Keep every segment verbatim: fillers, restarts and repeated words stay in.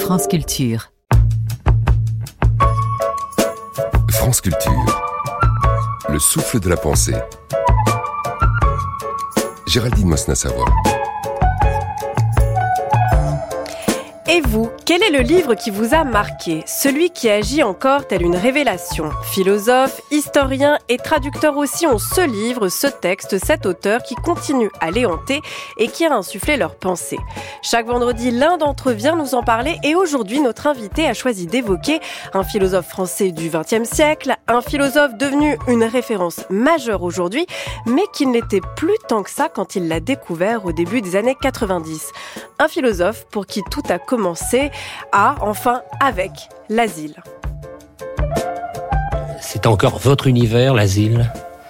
France Culture. France Culture. Le souffle de la pensée. Géraldine Mosna-Savoie. Et vous, quel est le livre qui vous a marqué ? Celui qui agit encore tel une révélation. Philosophe, historien et traducteur aussi ont ce livre, ce texte, cet auteur qui continue à les hanter et qui a insufflé leurs pensées. Chaque vendredi, l'un d'entre eux vient nous en parler et aujourd'hui, notre invité a choisi d'évoquer un philosophe français du vingtième siècle, un philosophe devenu une référence majeure aujourd'hui, mais qui ne l'était plus tant que ça quand il l'a découvert au début des années quatre-vingt-dix. Un philosophe pour qui tout a commencé à, enfin, avec l'asile. C'est encore votre univers, l'asile ?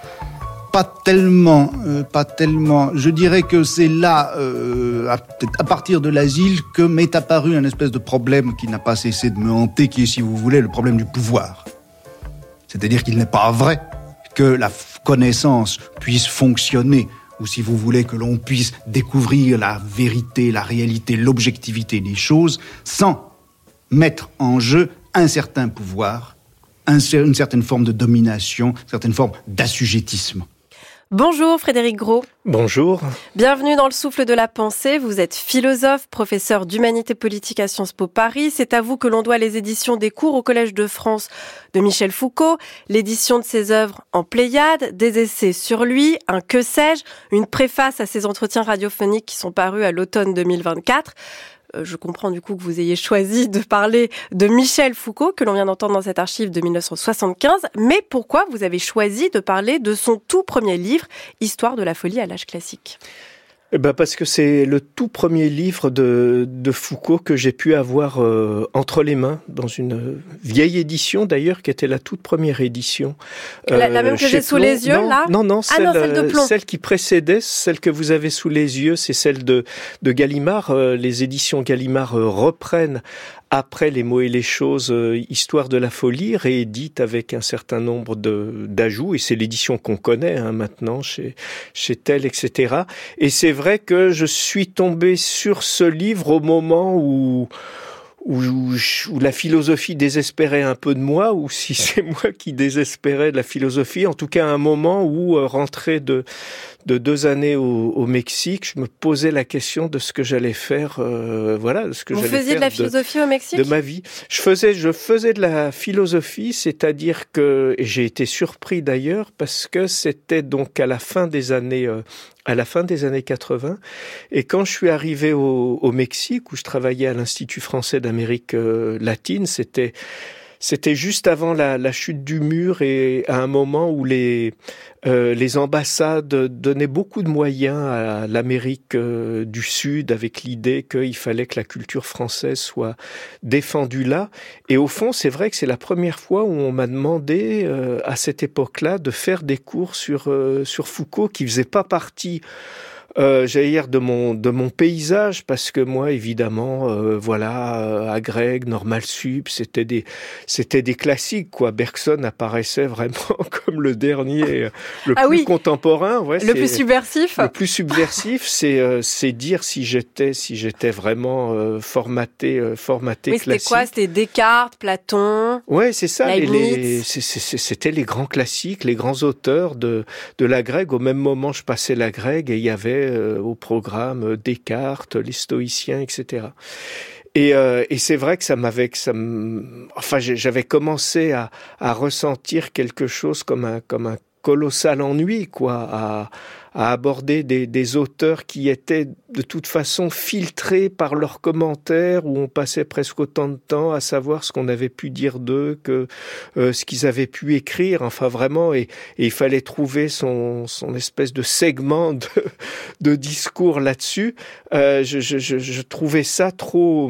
Pas tellement, euh, pas tellement. Je dirais que c'est là, euh, à, à partir de l'asile, que m'est apparu un espèce de problème qui n'a pas cessé de me hanter, qui est, si vous voulez, le problème du pouvoir. C'est-à-dire qu'il n'est pas vrai que la connaissance puisse fonctionner, ou si vous voulez que l'on puisse découvrir la vérité, la réalité, l'objectivité des choses, sans mettre en jeu un certain pouvoir, un, une certaine forme de domination, une certaine forme d'assujettisme. Bonjour Frédéric Gros. Bonjour. Bienvenue dans le souffle de la pensée. Vous êtes philosophe, professeur d'humanité politique à Sciences Po Paris. C'est à vous que l'on doit les éditions des cours au Collège de France de Michel Foucault, l'édition de ses œuvres en Pléiade, des essais sur lui, un que sais-je, une préface à ses entretiens radiophoniques qui sont parus à l'automne deux mille vingt-quatre. Je comprends du coup que vous ayez choisi de parler de Michel Foucault, que l'on vient d'entendre dans cette archive de dix-neuf cent soixante-quinze. Mais pourquoi vous avez choisi de parler de son tout premier livre, Histoire de la folie à l'âge classique ? Eh ben parce que c'est le tout premier livre de, de Foucault que j'ai pu avoir euh, entre les mains, dans une vieille édition d'ailleurs, qui était la toute première édition. Euh, la, la même que j'ai sous les yeux, non, là Non, non, celle, ah non, celle de Plomb. Celle qui précédait, celle que vous avez sous les yeux, c'est celle de, de Gallimard. Euh, les éditions Gallimard euh, reprennent après Les mots et les choses, euh, Histoire de la folie, réédite avec un certain nombre de, d'ajouts, et c'est l'édition qu'on connaît hein, maintenant chez, chez Tel, et cetera. Et c'est vrai que je suis tombé sur ce livre au moment où, où, où la philosophie désespérait un peu de moi, ou si c'est moi qui désespérais de la philosophie, en tout cas à un moment où, euh, rentré de... de deux années au, au Mexique, je me posais la question de ce que j'allais faire, euh, voilà, de ce que Vous j'allais faire. Vous faisiez de la philosophie de, au Mexique ? De ma vie. Je faisais, je faisais de la philosophie, c'est-à-dire que, et j'ai été surpris d'ailleurs, parce que c'était donc à la fin des années, euh, à la fin des années quatre-vingts, et quand je suis arrivé au, au Mexique, où je travaillais à l'Institut français d'Amérique euh, latine, c'était C'était juste avant la, la chute du mur et à un moment où les, euh, les ambassades donnaient beaucoup de moyens à l'Amérique euh, du Sud avec l'idée qu'il fallait que la culture française soit défendue là. Et au fond, c'est vrai que c'est la première fois où on m'a demandé euh, à cette époque-là de faire des cours sur, euh, sur Foucault qui faisait pas partie Euh, j'allais dire de mon de mon paysage, parce que moi évidemment euh, voilà euh, Agrègue, Normal Sup, c'était des c'était des classiques quoi. Bergson apparaissait vraiment comme le dernier, le ah plus oui. contemporain, ouais, le plus subversif. Le plus subversif, c'est euh, c'est dire si j'étais si j'étais vraiment euh, formaté euh, formaté oui, classique. C'était quoi ? C'était Descartes, Platon. Ouais, c'est ça. Les, Leibniz. les, c'est, c'est, c'était les grands classiques, les grands auteurs de de la Grègue. Au même moment, je passais la Grègue et il y avait euh, au programme Descartes, les stoïciens, et cetera. Et, euh, et c'est vrai que ça m'avait, que ça m... enfin, j'avais commencé à, à ressentir quelque chose comme un, comme un colossal ennui, quoi, à, à aborder des, des auteurs qui étaient de toute façon filtrés par leurs commentaires, où on passait presque autant de temps à savoir ce qu'on avait pu dire d'eux que euh, ce qu'ils avaient pu écrire, enfin vraiment, et, et il fallait trouver son, son espèce de segment de, de discours là-dessus. Euh, je, je, je, je trouvais ça trop...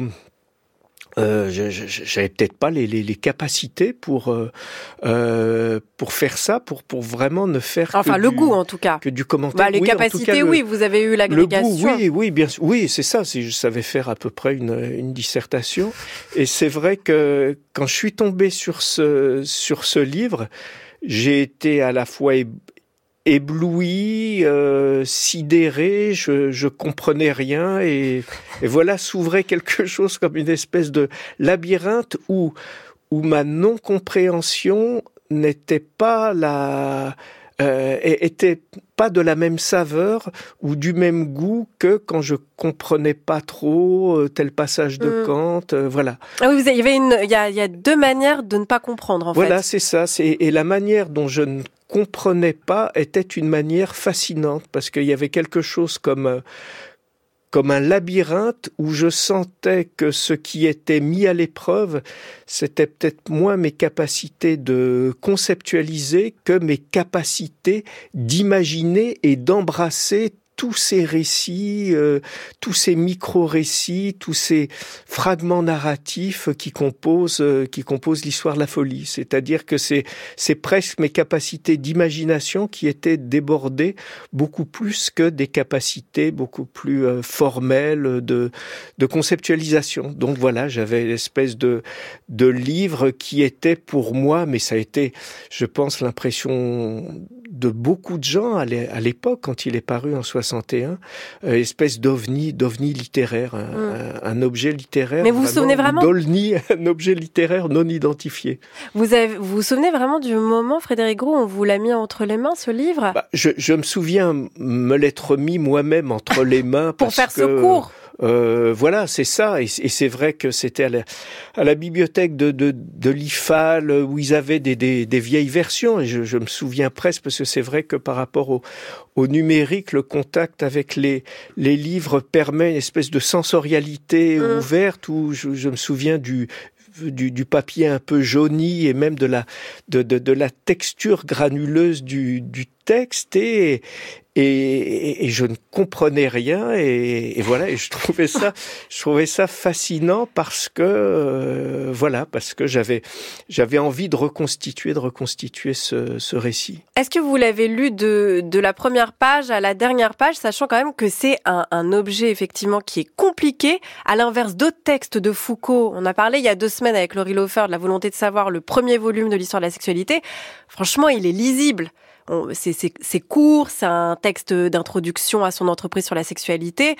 Euh, je, je, j'avais peut-être pas les, les, les capacités pour euh, euh, pour faire ça, pour pour vraiment ne faire enfin que le du, goût en tout cas que du commentaire. Bah, les oui, capacités, cas, oui, le, vous avez eu l'agrégation. Le goût, oui, oui, bien sûr, oui, c'est ça. Si je savais faire à peu près une une dissertation, et c'est vrai que quand je suis tombé sur ce sur ce livre, j'ai été à la fois ébloui, euh, sidéré, je, je comprenais rien et, et voilà s'ouvrait quelque chose comme une espèce de labyrinthe où, où ma non-compréhension n'était pas la... Euh, était pas de la même saveur ou du même goût que quand je comprenais pas trop euh, tel passage de mmh. Kant, euh, voilà. Ah oui, vous avez, il y avait une, il y a, il y a deux manières de ne pas comprendre en voilà, fait. Voilà, c'est ça. C'est, et la manière dont je ne comprenais pas était une manière fascinante parce qu'il y avait quelque chose comme euh, comme un labyrinthe où je sentais que ce qui était mis à l'épreuve, c'était peut-être moins mes capacités de conceptualiser que mes capacités d'imaginer et d'embrasser tous ces récits, euh, tous ces micro-récits, tous ces fragments narratifs qui composent, euh, qui composent l'histoire de la folie. C'est-à-dire que c'est, c'est presque mes capacités d'imagination qui étaient débordées beaucoup plus que des capacités beaucoup plus euh, formelles de, de conceptualisation. Donc voilà, j'avais une espèce de, de livre qui était pour moi, mais ça a été, je pense, l'impression de beaucoup de gens à l'époque, quand il est paru en soixante et un, euh, espèce d'ovni, d'ovni littéraire, un, mmh. un, un objet littéraire. Mais vous vous souvenez vraiment d'ovni, un objet littéraire non identifié. Vous avez, vous vous souvenez vraiment du moment, Frédéric Groult, où on vous l'a mis entre les mains, ce livre ? Bah, je, je me souviens me l'être mis moi-même entre les mains pour parce faire que, ce cours. Euh, voilà, c'est ça, et, et c'est vrai que c'était à la, à la bibliothèque de, de, de l'I F A L où ils avaient des, des, des vieilles versions, et je, je me souviens presque parce que c'est vrai que par rapport au, au numérique, le contact avec les, les livres permet une espèce de sensorialité mmh. ouverte où je, je me souviens du Du, du papier un peu jauni et même de la de, de, de la texture granuleuse du, du texte et et, et je ne comprenais rien et, et voilà et je trouvais ça je trouvais ça fascinant parce que euh, voilà parce que j'avais j'avais envie de reconstituer de reconstituer ce, ce récit. Est-ce que vous l'avez lu de de la première page à la dernière page, sachant quand même que c'est un, un objet effectivement qui est compliqué, à l'inverse d'autres textes de Foucault. On a parlé il y a deux semaines avec Laurie Laufer de La volonté de savoir, le premier volume de l'histoire de la sexualité. Franchement, il est lisible. On, c'est, c'est, c'est court, c'est un texte d'introduction à son entreprise sur la sexualité.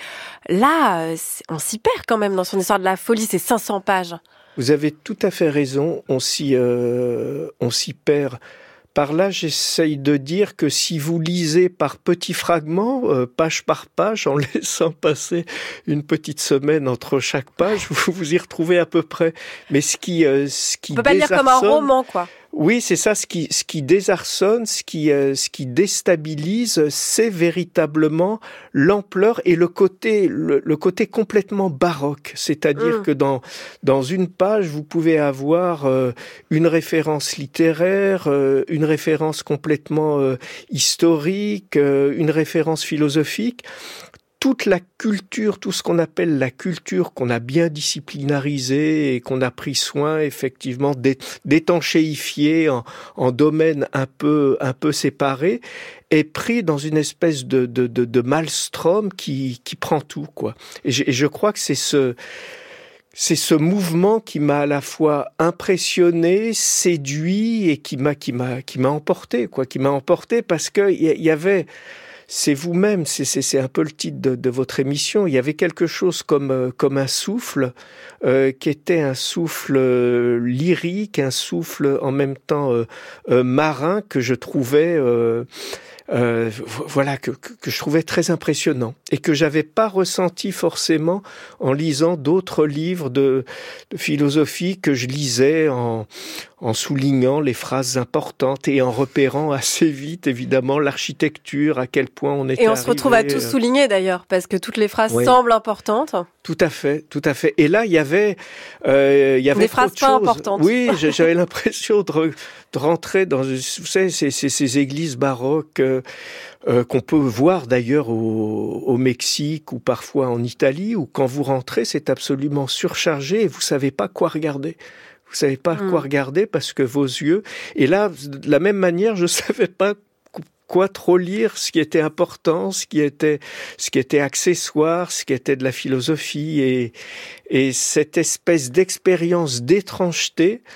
Là, on s'y perd quand même dans son histoire de la folie, c'est cinq cents pages. Vous avez tout à fait raison, on s'y, euh, on s'y perd. Par là, j'essaye de dire que si vous lisez par petits fragments, euh, page par page, en laissant passer une petite semaine entre chaque page, vous vous y retrouvez à peu près. Mais ce qui, euh, ce qui on peut pas lire comme un roman, quoi. Oui, c'est ça. Ce qui, ce qui désarçonne, ce qui, euh, ce qui déstabilise, c'est véritablement l'ampleur et le côté, le, le côté complètement baroque. C'est-à-dire mmh. que dans dans une page, vous pouvez avoir euh, une référence littéraire, euh, une référence complètement euh, historique, euh, une référence philosophique. Toute la culture, tout ce qu'on appelle la culture qu'on a bien disciplinarisée et qu'on a pris soin effectivement d'étanchéifier en, en domaines un peu un peu séparés, est pris dans une espèce de de de, de maelstrom qui qui prend tout quoi. Et je, et je crois que c'est ce C'est ce mouvement qui m'a à la fois impressionné, séduit et qui m'a qui m'a qui m'a emporté quoi, qui m'a emporté parce que il y, y avait c'est vous-même, c'est, c'est, c'est un peu le titre de, de votre émission. Il y avait quelque chose comme, euh, comme un souffle, euh, qui était un souffle euh, lyrique, un souffle en même temps euh, euh, marin que je trouvais, euh, euh, voilà, que, que, que je trouvais très impressionnant et que j'avais pas ressenti forcément en lisant d'autres livres de, de philosophie que je lisais en en soulignant les phrases importantes et en repérant assez vite, évidemment, l'architecture, à quel point on était Et on arrivé. se retrouve à tous souligner, d'ailleurs, parce que toutes les phrases oui. semblent importantes. Tout à fait, tout à fait. Et là, il y avait... Euh, il y avait des phrases pas chose. importantes. Oui, j'avais l'impression de, re, de rentrer dans, vous savez, ces, ces, ces églises baroques euh, euh, qu'on peut voir d'ailleurs au, au Mexique ou parfois en Italie, où quand vous rentrez, c'est absolument surchargé et vous savez pas quoi regarder. Vous savez pas quoi regarder parce que vos yeux... Et là, de la même manière, je savais pas quoi trop lire, ce qui était important, ce qui était, ce qui était accessoire, ce qui était de la philosophie. Et, et cette espèce d'expérience d'étrangeté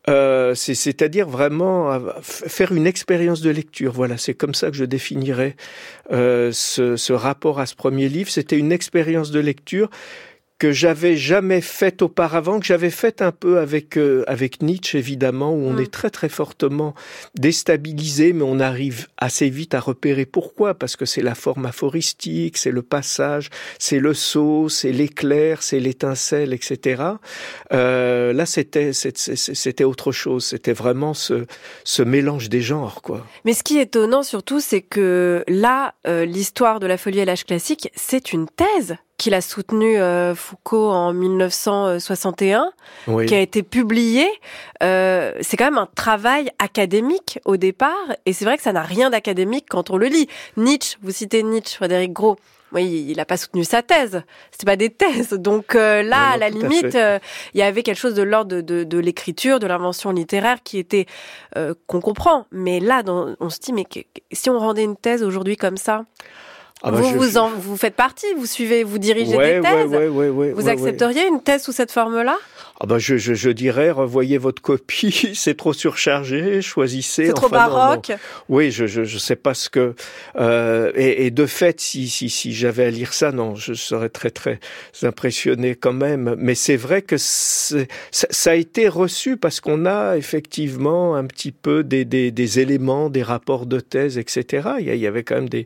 Euh, c'est, c'est-à-dire vraiment euh, faire une expérience de lecture. Voilà, c'est comme ça que je définirais euh, ce, ce rapport à ce premier livre. C'était une expérience de lecture que j'avais jamais faite auparavant, que j'avais faite un peu avec euh, avec Nietzsche évidemment, où on mmh. est très très fortement déstabilisé, mais on arrive assez vite à repérer pourquoi, parce que c'est la forme aphoristique, c'est le passage, c'est le saut, c'est l'éclair, c'est l'étincelle, et cetera. Euh, là, c'était, c'était c'était autre chose, c'était vraiment ce ce mélange des genres, quoi. Mais ce qui est étonnant surtout, c'est que là, euh, l'histoire de la folie à l'âge classique, c'est une thèse qu'il a soutenu euh, Foucault en dix-neuf cent soixante et un, oui. qui a été publié. Euh, c'est quand même un travail académique au départ, et c'est vrai que ça n'a rien d'académique quand on le lit. Nietzsche, vous citez Nietzsche, Frédéric Gros, oui, il n'a pas soutenu sa thèse. C'était pas des thèses. Donc euh, là, non, non, à la limite, euh, il y avait quelque chose de l'ordre de, de, de l'écriture, de l'invention littéraire qui était euh, qu'on comprend. Mais là, dans, on se dit, mais que, si on rendait une thèse aujourd'hui comme ça. Ah bah vous, je, vous, en, vous faites partie, vous suivez, vous dirigez ouais, des thèses. Ouais, ouais, ouais, ouais, vous ouais, accepteriez ouais. une thèse sous cette forme-là ? Ah ben je, je, je dirais, revoyez votre copie, c'est trop surchargé, choisissez. C'est trop enfin, baroque. Non, non. Oui, je, je, je sais pas ce que. Euh, et, et de fait, si, si, si j'avais à lire ça, non, je serais très, très impressionné quand même. Mais c'est vrai que c'est, ça, ça a été reçu parce qu'on a effectivement un petit peu des, des, des éléments, des rapports de thèse, et cetera. Il y, il y avait quand même des,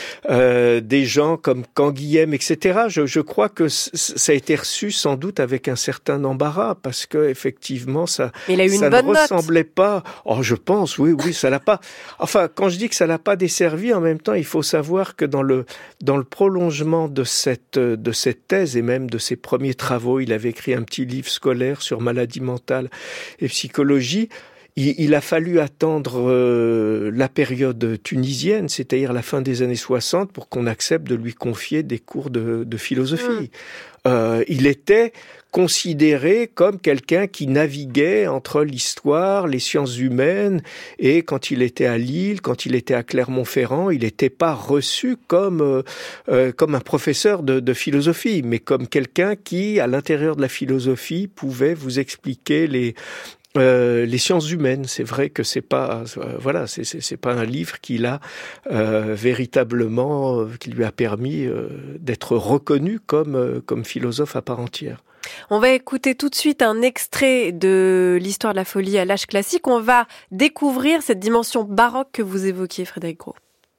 euh, des gens comme Canguilhem, et cetera. Je, je crois que ça a été reçu sans doute avec un certain embarras. Parce que effectivement, ça, il a eu ça une ne bonne ressemblait note. pas. Oh, je pense, oui, oui, ça l'a pas. Enfin, quand je dis que ça l'a pas desservi, en même temps, il faut savoir que dans le dans le prolongement de cette de cette thèse et même de ses premiers travaux, il avait écrit un petit livre scolaire sur maladie mentale et psychologie. Il, il a fallu attendre euh, la période tunisienne, c'est-à-dire la fin des années soixante, pour qu'on accepte de lui confier des cours de, de philosophie. Mmh. Euh, il était considéré comme quelqu'un qui naviguait entre l'histoire, les sciences humaines, et quand il était à Lille, quand il était à Clermont-Ferrand, il n'était pas reçu comme euh, euh, comme un professeur de, de philosophie, mais comme quelqu'un qui, à l'intérieur de la philosophie, pouvait vous expliquer les Euh, les sciences humaines. C'est vrai que c'est pas, euh, voilà, c'est, c'est, c'est pas un livre qui l'a euh, véritablement, euh, qui lui a permis euh, d'être reconnu comme euh, comme philosophe à part entière. On va écouter tout de suite un extrait de l'histoire de la folie à l'âge classique. On va découvrir cette dimension baroque que vous évoquiez, Frédéric Gros.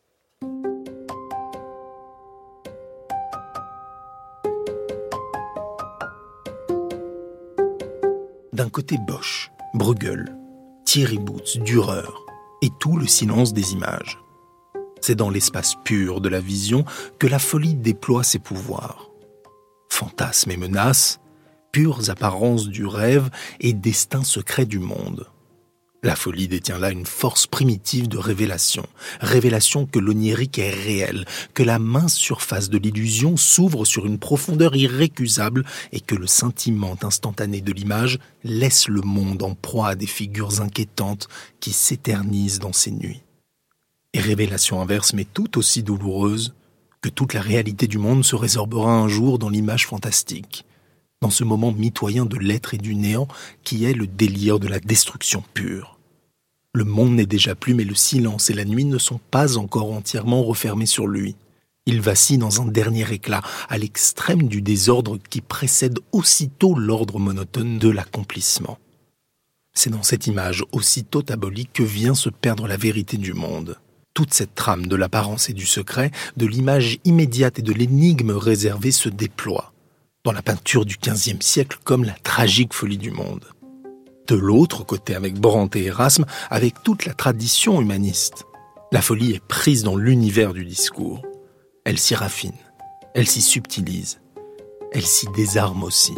D'un côté Bosch, Bruegel, Thierry Boots, Dürer et tout le silence des images. C'est dans l'espace pur de la vision que la folie déploie ses pouvoirs. Fantasmes et menaces, pures apparences du rêve et destin secret du monde. La folie détient là une force primitive de révélation, révélation que l'onirique est réel, que la mince surface de l'illusion s'ouvre sur une profondeur irrécusable et que le scintillement instantané de l'image laisse le monde en proie à des figures inquiétantes qui s'éternisent dans ses nuits. Et révélation inverse mais tout aussi douloureuse, que toute la réalité du monde se résorbera un jour dans l'image fantastique, dans ce moment mitoyen de l'être et du néant qui est le délire de la destruction pure. Le monde n'est déjà plus, mais le silence et la nuit ne sont pas encore entièrement refermés sur lui. Il vacille dans un dernier éclat, à l'extrême du désordre qui précède aussitôt l'ordre monotone de l'accomplissement. C'est dans cette image aussitôt abolique que vient se perdre la vérité du monde. Toute cette trame de l'apparence et du secret, de l'image immédiate et de l'énigme réservée se déploie, dans la peinture du quinzième siècle comme la tragique folie du monde. De l'autre côté, avec Brandt et Erasme, avec toute la tradition humaniste. La folie est prise dans l'univers du discours. Elle s'y raffine, elle s'y subtilise, elle s'y désarme aussi.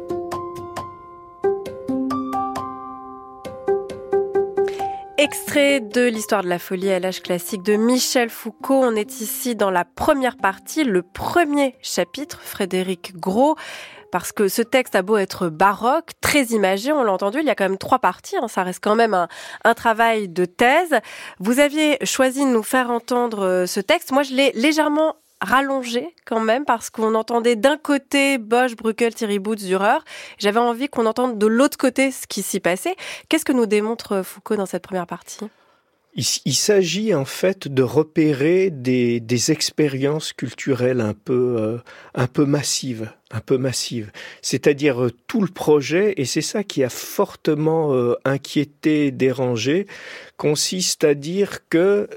Extrait de l'histoire de la folie à l'âge classique de Michel Foucault. On est ici dans la première partie, le premier chapitre, Frédéric Gros. Parce que ce texte a beau être baroque, très imagé, on l'a entendu, il y a quand même trois parties, hein, ça reste quand même un, un travail de thèse. Vous aviez choisi de nous faire entendre ce texte. Moi, je l'ai légèrement rallongé quand même, parce qu'on entendait d'un côté Bosch, Bruegel, Thierry Boots, Dürer. J'avais envie qu'on entende de l'autre côté ce qui s'y passait. Qu'est-ce que nous démontre Foucault dans cette première partie ? Il, il s'agit en fait de repérer des, des expériences culturelles un peu, euh, un peu massives, un peu massives. C'est-à-dire euh, tout le projet, et c'est ça qui a fortement euh, inquiété, dérangé, consiste à dire que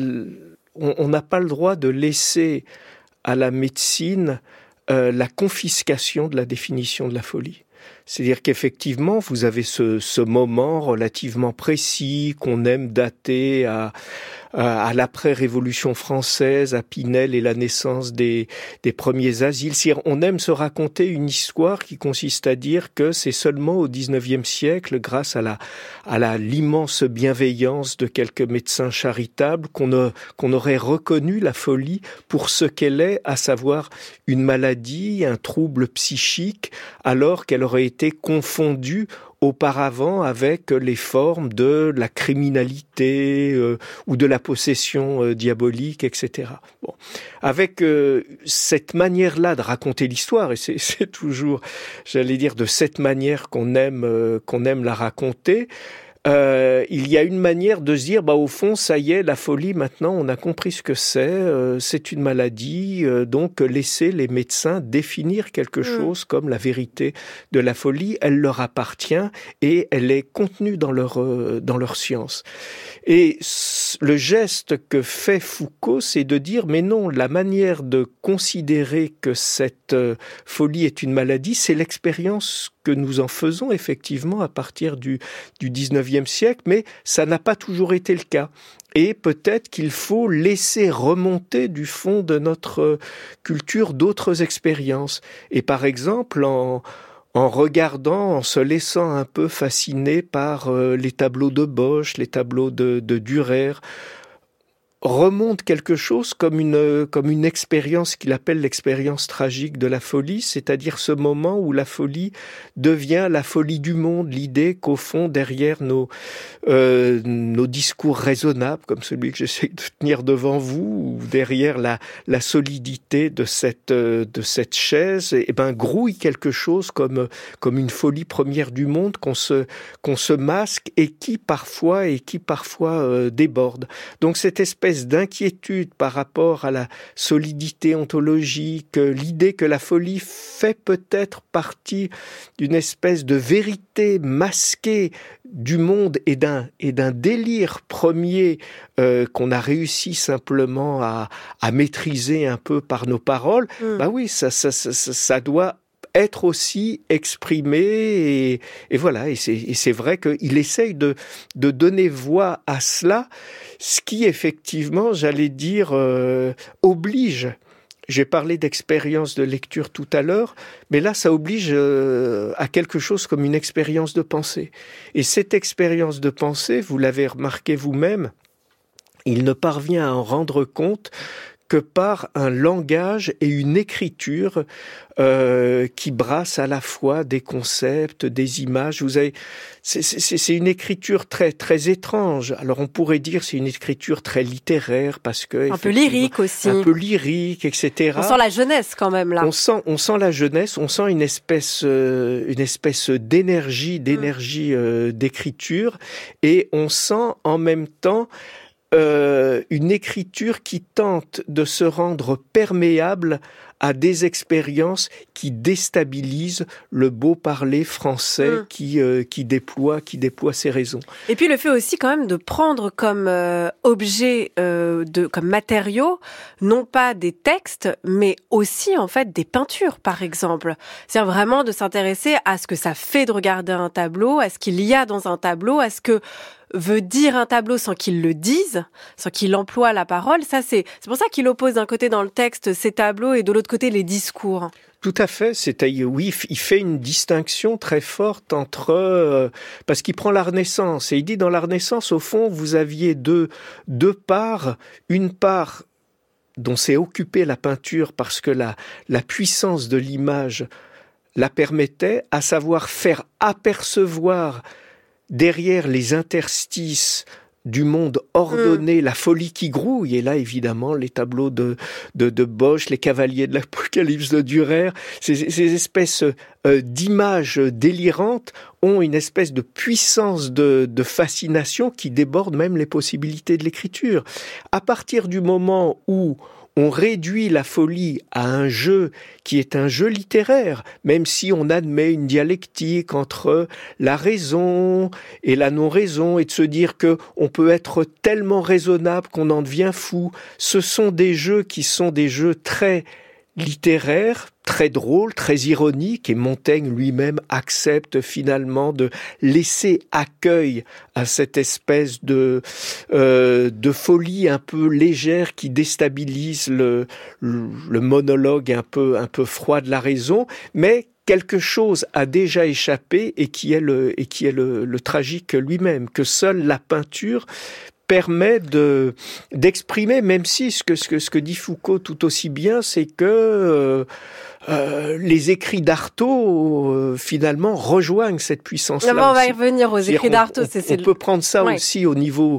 l- on n'a pas le droit de laisser à la médecine euh, la confiscation de la définition de la folie. C'est-à-dire qu'effectivement, vous avez ce, ce moment relativement précis qu'on aime dater à, à, à l'après-Révolution française, à Pinel et la naissance des, des premiers asiles. C'est-à-dire, on aime se raconter une histoire qui consiste à dire que c'est seulement au dix-neuvième siècle, grâce à la, à la, l'immense bienveillance de quelques médecins charitables, qu'on, a, qu'on aurait reconnu la folie pour ce qu'elle est, à savoir une maladie, un trouble psychique, alors qu'elle aurait été confondue auparavant avec les formes de la criminalité euh, ou de la possession euh, diabolique, et cetera. Bon, avec euh, cette manière-là de raconter l'histoire, et c'est, c'est toujours, j'allais dire, de cette manière qu'on aime euh, qu'on aime la raconter. Euh, il y a une manière de se dire, bah au fond, ça y est, la folie, maintenant, on a compris ce que c'est, euh, c'est une maladie, euh, donc laisser les médecins définir quelque mmh. chose comme la vérité de la folie, elle leur appartient et elle est contenue dans leur, euh, dans leur science. Et le geste que fait Foucault, c'est de dire, mais non, la manière de considérer que cette euh, folie est une maladie, c'est l'expérience que nous en faisons effectivement à partir du, du dix-neuvième siècle, mais ça n'a pas toujours été le cas. Et peut-être qu'il faut laisser remonter du fond de notre culture d'autres expériences. Et par exemple, en, en regardant, en se laissant un peu fasciner par euh, les tableaux de Bosch, les tableaux de, de Dürer, remonte quelque chose comme une, comme une expérience qu'il appelle l'expérience tragique de la folie, c'est-à-dire ce moment où la folie devient la folie du monde, l'idée qu'au fond, derrière nos, euh, nos discours raisonnables, comme celui que j'essaie de tenir devant vous, ou derrière la, la solidité de cette, de cette chaise, eh ben, grouille quelque chose comme, comme une folie première du monde qu'on se, qu'on se masque et qui parfois, et qui parfois euh, déborde. Donc cette espèce d'inquiétude par rapport à la solidité ontologique, l'idée que la folie fait peut-être partie d'une espèce de vérité masquée du monde et d'un, et d'un délire premier euh, qu'on a réussi simplement à, à maîtriser un peu par nos paroles, mmh. bah oui, ça, ça, ça, ça doit être aussi exprimé et, et voilà, et c'est, et c'est vrai qu'il essaye de, de donner voix à cela, ce qui effectivement, j'allais dire, euh, oblige. J'ai parlé d'expérience de lecture tout à l'heure, mais là, ça oblige euh, à quelque chose comme une expérience de pensée. Et cette expérience de pensée, vous l'avez remarqué vous-même, il ne parvient à en rendre compte que par un langage et une écriture euh, qui brassent à la fois des concepts, des images. Vous avez, c'est, c'est, c'est une écriture très très étrange. Alors on pourrait dire c'est une écriture très littéraire parce que un peu lyrique aussi, un peu lyrique, et cetera. On sent la jeunesse quand même là. On sent, on sent la jeunesse, on sent une espèce, euh, une espèce d'énergie, d'énergie euh, d'écriture, et on sent en même temps Euh, une écriture qui tente de se rendre perméable à des expériences qui déstabilisent le beau parler français mmh. qui euh, qui déploie qui déploie ses raisons. Et puis le fait aussi quand même de prendre comme euh, objet euh, de comme matériau non pas des textes mais aussi en fait des peintures par exemple. C'est-à-dire vraiment de s'intéresser à ce que ça fait de regarder un tableau, à ce qu'il y a dans un tableau, à ce que veut dire un tableau sans qu'il le dise, sans qu'il emploie la parole. Ça, c'est, c'est pour ça qu'il oppose d'un côté dans le texte ces tableaux et de l'autre côté les discours. Tout à fait. C'est-à-dire, oui, il fait une distinction très forte entre... Euh, parce qu'il prend la Renaissance et il dit dans la Renaissance, au fond, vous aviez deux, deux parts. Une part dont s'est occupée la peinture parce que la, la puissance de l'image la permettait, à savoir faire apercevoir derrière les interstices du monde ordonné, mmh. la folie qui grouille. Et là, évidemment, les tableaux de, de, de Bosch, les cavaliers de l'Apocalypse de Dürer, ces, ces espèces euh, d'images délirantes ont une espèce de puissance de, de fascination qui déborde même les possibilités de l'écriture. À partir du moment où on réduit la folie à un jeu qui est un jeu littéraire, même si on admet une dialectique entre la raison et la non-raison, et de se dire que on peut être tellement raisonnable qu'on en devient fou. Ce sont des jeux qui sont des jeux très littéraire, très drôle, très ironique, et Montaigne lui-même accepte finalement de laisser accueil à cette espèce de euh, de folie un peu légère qui déstabilise le, le le monologue un peu un peu froid de la raison, mais quelque chose a déjà échappé et qui est le et qui est le, le tragique lui-même, que seule la peinture permet de d'exprimer, même si ce que ce que ce que dit Foucault tout aussi bien, c'est que euh, euh, les écrits d'Artaud euh, finalement rejoignent cette puissance-là. Non, on va aussi. y revenir aux écrits d'Artaud. On, c'est, on, c'est on peut prendre ça ouais. aussi au niveau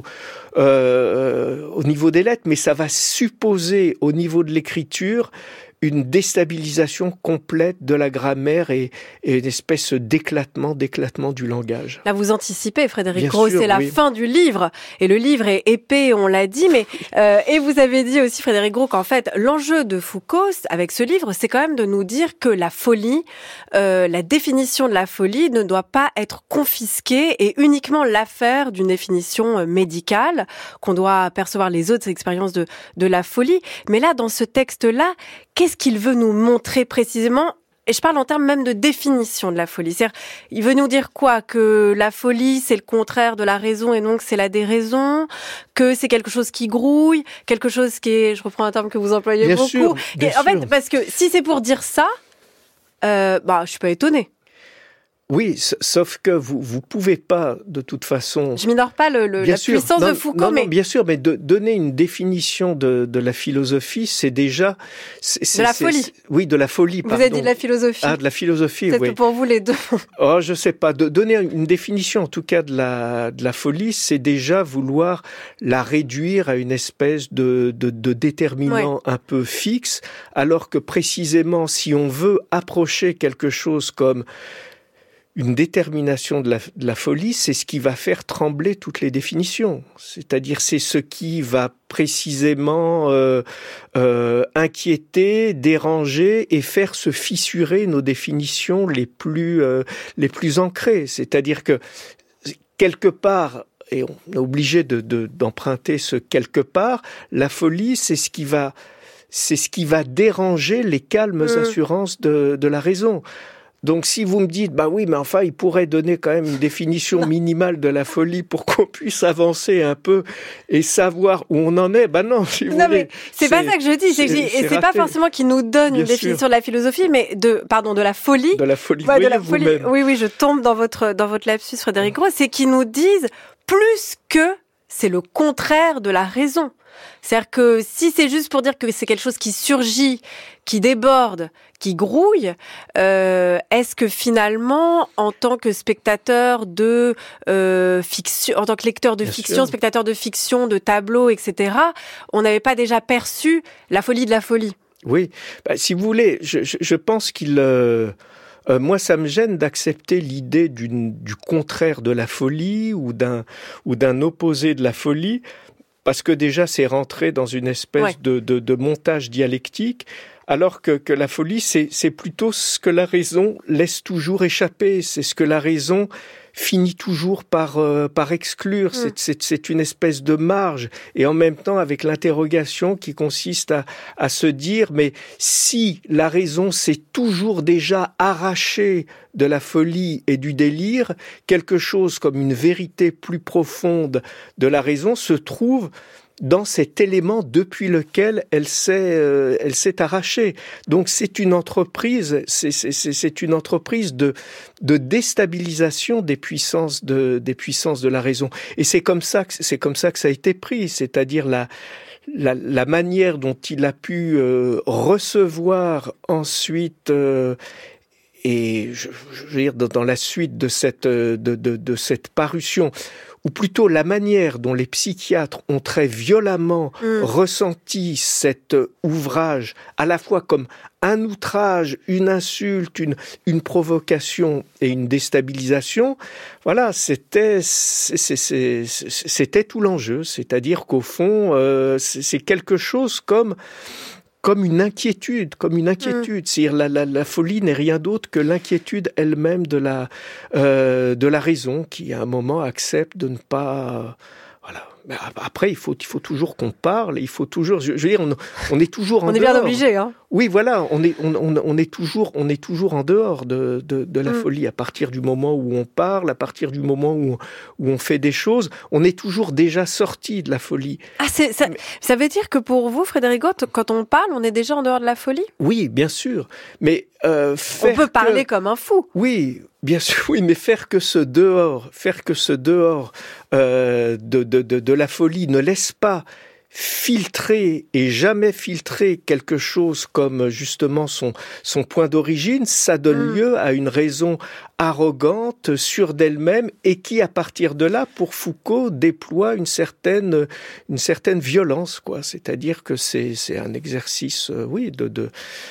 euh, au niveau des lettres, mais ça va supposer au niveau de l'écriture une déstabilisation complète de la grammaire et, et une espèce d'éclatement, d'éclatement du langage. Là, vous anticipez, Frédéric Bien Gros, sûr, c'est la oui. fin du livre. Et le livre est épais, on l'a dit. Mais euh, et vous avez dit aussi, Frédéric Gros, qu'en fait, l'enjeu de Foucault, avec ce livre, c'est quand même de nous dire que la folie, euh, la définition de la folie ne doit pas être confisquée et uniquement l'affaire d'une définition médicale, qu'on doit percevoir les autres expériences de, de la folie. Mais là, dans ce texte-là, qu'est-ce qu'il veut nous montrer précisément ? Et je parle en termes même de définition de la folie. C'est-à-dire, il veut nous dire quoi ? Que la folie, c'est le contraire de la raison et donc c'est la déraison ? Que c'est quelque chose qui grouille ? Quelque chose qui est, je reprends un terme que vous employez bien beaucoup. Sûr, bien et en sûr. fait, parce que si c'est pour dire ça, euh, bah, je suis pas étonnée. Oui, sauf que vous vous pouvez pas de toute façon. Je minore pas le, le la sûr. puissance non, de Foucault, non, mais non, bien sûr, mais de donner une définition de de la philosophie, c'est déjà c'est, c'est, de la c'est, folie. C'est, oui, de la folie. Vous pardon. avez dit de la philosophie. Ah, de la philosophie. Peut-être oui. que pour vous les deux. Oh, je sais pas. De donner une définition, en tout cas, de la de la folie, c'est déjà vouloir la réduire à une espèce de de, de déterminant ouais. un peu fixe, alors que précisément, si on veut approcher quelque chose comme une détermination de la, de la folie, c'est ce qui va faire trembler toutes les définitions. C'est-à-dire, c'est ce qui va précisément euh, euh, inquiéter, déranger et faire se fissurer nos définitions les plus euh, les plus ancrées. C'est-à-dire que quelque part, et on est obligé de, de, d'emprunter ce quelque part, la folie, c'est ce qui va c'est ce qui va déranger les calmes mmh. assurances de, de la raison. Donc si vous me dites, bah oui, mais enfin, il pourrait donner quand même une définition non. minimale de la folie pour qu'on puisse avancer un peu et savoir où on en est, bah non, si vous non, voulez. Mais c'est, c'est pas ça que je dis, c'est, c'est, et c'est, c'est pas forcément qu'il nous donne Bien une définition sûr. de la philosophie, mais de, pardon, de la folie. De la folie, ouais, oui, de la folie. Vous-même. Oui, oui, je tombe dans votre, dans votre lapsus, Frédéric Gros, c'est qu'ils nous disent plus que c'est le contraire de la raison. C'est-à-dire que si c'est juste pour dire que c'est quelque chose qui surgit, qui déborde, qui grouille, euh, est-ce que finalement, en tant que spectateur de euh, fiction, en tant que lecteur de Bien fiction, sûr. spectateur de fiction, de tableaux, et cetera, on n'avait pas déjà perçu la folie de la folie ? Oui, bah, si vous voulez, je, je, je pense qu'il... Euh... Euh, moi, ça me gêne d'accepter l'idée d'une, du contraire de la folie ou d'un, ou d'un opposé de la folie, parce que déjà, c'est rentrer dans une espèce ouais. de, de, de montage dialectique, alors que, que la folie, c'est, c'est plutôt ce que la raison laisse toujours échapper, c'est ce que la raison finit toujours par euh, par exclure. Mm. C'est, c'est, c'est une espèce de marge, et en même temps avec l'interrogation qui consiste à, à se dire, mais si la raison s'est toujours déjà arrachée de la folie et du délire, quelque chose comme une vérité plus profonde de la raison se trouve dans cet élément depuis lequel elle s'est, euh, elle s'est arrachée. Donc c'est une entreprise, c'est, c'est, c'est une entreprise de, de déstabilisation des puissances de, des puissances de la raison. Et c'est comme ça que, c'est comme ça que ça a été pris, c'est-à-dire la, la, la manière dont il a pu euh, recevoir ensuite euh, et je, je veux dire, dans, dans la suite de cette, de, de, de cette parution, ou plutôt la manière dont les psychiatres ont très violemment mmh. ressenti cet ouvrage, à la fois comme un outrage, une insulte, une, une provocation et une déstabilisation, voilà, c'était, c'est, c'est, c'est, c'était tout l'enjeu. C'est-à-dire qu'au fond, euh, c'est, c'est quelque chose comme... comme une inquiétude, comme une inquiétude. Mmh. C'est-à-dire la, la, la folie n'est rien d'autre que l'inquiétude elle-même de la, euh, de la raison qui, à un moment, accepte de ne pas... Voilà. Mais après, il faut, il faut toujours qu'on parle, il faut toujours... Je, je veux dire, on, on est toujours en on dehors. On est bien obligé, hein. Oui, voilà, on est, on, on, on est toujours, on est toujours en dehors de, de, de la mmh. folie. À partir du moment où on parle, à partir du moment où, où on fait des choses, on est toujours déjà sorti de la folie. Ah, c'est, ça, Mais, ça veut dire que pour vous, Frédéric Gott, quand on parle, on est déjà en dehors de la folie ? Oui, bien sûr. Mais euh, faire on peut parler que... comme un fou. Oui, bien sûr, oui, mais faire que ce dehors, faire que ce dehors euh, de, de, de, de la folie ne laisse pas filtrer et jamais filtrer quelque chose comme justement son, son point d'origine, ça donne mmh. lieu à une raison arrogante, sûre d'elle-même, et qui, à partir de là, pour Foucault, déploie une certaine, une certaine violence, quoi. C'est-à-dire que c'est, c'est un exercice, euh, oui, de, de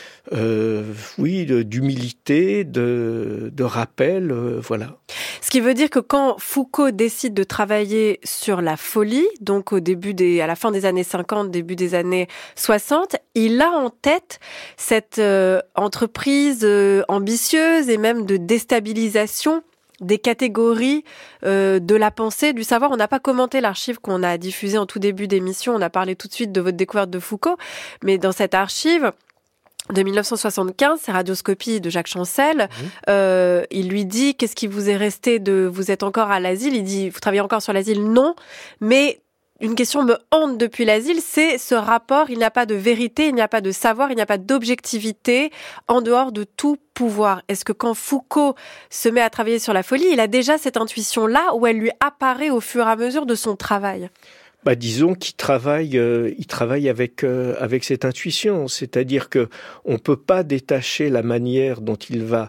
Euh, oui, de, d'humilité, de, de rappel, euh, voilà. Ce qui veut dire que quand Foucault décide de travailler sur la folie, donc au début des, à la fin des années cinquante, début des années soixante, il a en tête cette euh, entreprise euh, ambitieuse et même de déstabilisation des catégories euh, de la pensée, du savoir. On n'a pas commenté l'archive qu'on a diffusée en tout début d'émission, on a parlé tout de suite de votre découverte de Foucault, mais dans cette archive de dix-neuf cent soixante-quinze, c'est Radioscopie de Jacques Chancel. Mmh. Euh, il lui dit, qu'est-ce qui vous est resté de... Vous êtes encore à l'asile. Il dit, vous travaillez encore sur l'asile? Non. Mais une question me hante depuis l'asile, c'est ce rapport. Il n'y a pas de vérité, il n'y a pas de savoir, il n'y a pas d'objectivité en dehors de tout pouvoir. Est-ce que quand Foucault se met à travailler sur la folie, il a déjà cette intuition-là ou elle lui apparaît au fur et à mesure de son travail ? Bah, disons qu'il travaille, euh, il travaille avec euh, avec cette intuition, c'est-à-dire que on peut pas détacher la manière dont il va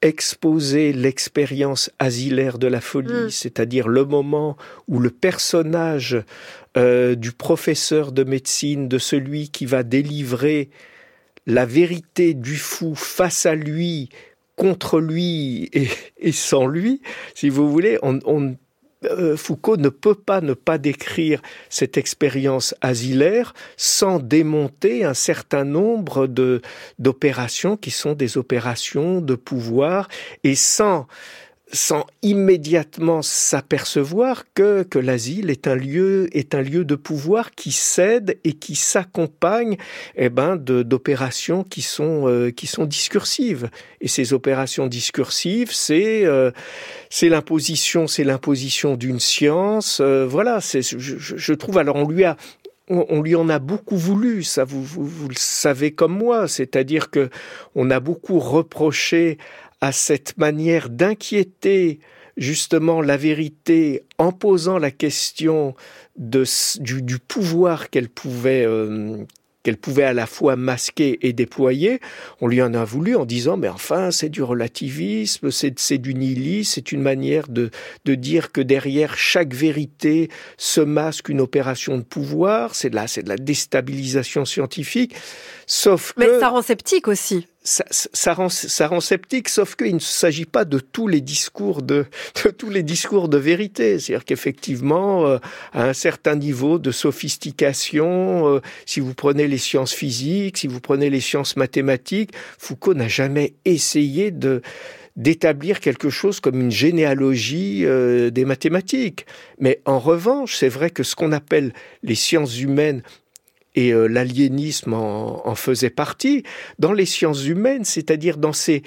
exposer l'expérience asilaire de la folie, mmh. c'est-à-dire le moment où le personnage euh, du professeur de médecine, de celui qui va délivrer la vérité du fou face à lui, contre lui et, et sans lui, si vous voulez, on, on Euh, Foucault ne peut pas ne pas décrire cette expérience asilaire sans démonter un certain nombre de, d'opérations qui sont des opérations de pouvoir et sans, sans immédiatement s'apercevoir que, que l'asile est un lieu, est un lieu de pouvoir qui cède et qui s'accompagne, eh ben, de, d'opérations qui sont, euh, qui sont discursives. Et ces opérations discursives, c'est, euh, c'est l'imposition, c'est l'imposition d'une science, euh, voilà, c'est, je, je trouve, alors on lui a, on, on lui en a beaucoup voulu, ça vous, vous, vous le savez comme moi, c'est-à-dire que on a beaucoup reproché à cette manière d'inquiéter justement la vérité en posant la question de, du, du pouvoir qu'elle pouvait, euh, qu'elle pouvait à la fois masquer et déployer. On lui en a voulu en disant mais enfin c'est du relativisme, c'est, c'est du nihilisme, c'est une manière de, de dire que derrière chaque vérité se masque une opération de pouvoir, c'est de la, c'est de la déstabilisation scientifique. Sauf que... Mais ça rend sceptique aussi. Ça, ça, rend, ça rend sceptique, sauf qu'il ne s'agit pas de tous les discours de, de tous les discours de vérité. C'est-à-dire qu'effectivement, euh, à un certain niveau de sophistication, euh, si vous prenez les sciences physiques, si vous prenez les sciences mathématiques, Foucault n'a jamais essayé de d'établir quelque chose comme une généalogie euh, des mathématiques. Mais en revanche, c'est vrai que ce qu'on appelle les sciences humaines et euh, l'aliénisme en, en faisait partie, dans les sciences humaines, c'est-à-dire dans, ces,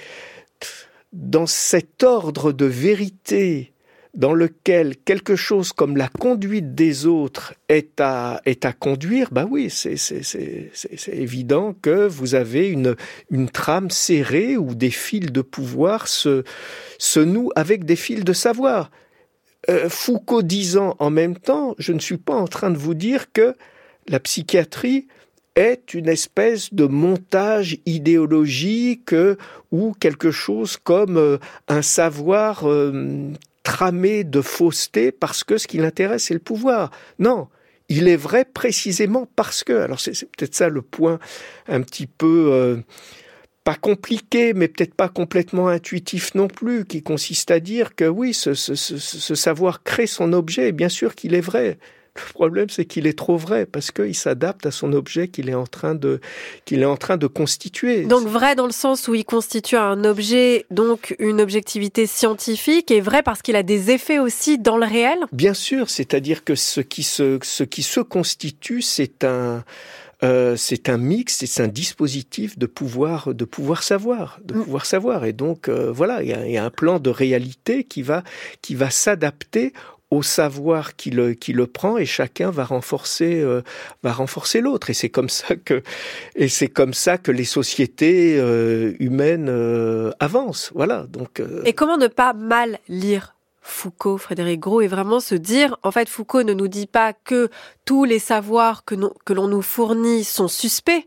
dans cet ordre de vérité dans lequel quelque chose comme la conduite des autres est à, est à conduire, bah oui, c'est, c'est, c'est, c'est, c'est évident que vous avez une, une trame serrée où des fils de pouvoir se, se nouent avec des fils de savoir. Euh, Foucault disant en même temps, je ne suis pas en train de vous dire que la psychiatrie est une espèce de montage idéologique euh, ou quelque chose comme euh, un savoir euh, tramé de fausseté parce que ce qui l'intéresse, c'est le pouvoir. Non, il est vrai précisément parce que... Alors c'est, c'est peut-être ça le point un petit peu... Euh, pas compliqué, mais peut-être pas complètement intuitif non plus, qui consiste à dire que oui, ce, ce, ce, ce savoir crée son objet, et bien sûr qu'il est vrai. Le problème, c'est qu'il est trop vrai, parce qu'il s'adapte à son objet qu'il est en train de, qu'il est en train de constituer. Donc vrai dans le sens où il constitue un objet, donc une objectivité scientifique, et vrai parce qu'il a des effets aussi dans le réel ? Bien sûr, c'est-à-dire que ce qui se, ce qui se constitue, c'est un... Euh, c'est un mix, c'est un dispositif de pouvoir, de pouvoir savoir, de mmh. pouvoir savoir. Et donc, euh, voilà, il y a, y a un plan de réalité qui va, qui va s'adapter au savoir qui le, qui le prend, et chacun va renforcer, euh, va renforcer l'autre. Et c'est comme ça que, et c'est comme ça que les sociétés euh, humaines euh, avancent. Voilà. Donc. Euh... Et comment ne pas mal lire Foucault, Frédéric Gros, et vraiment se dire, en fait, Foucault ne nous dit pas que tous les savoirs que, nous, que l'on nous fournit sont suspects,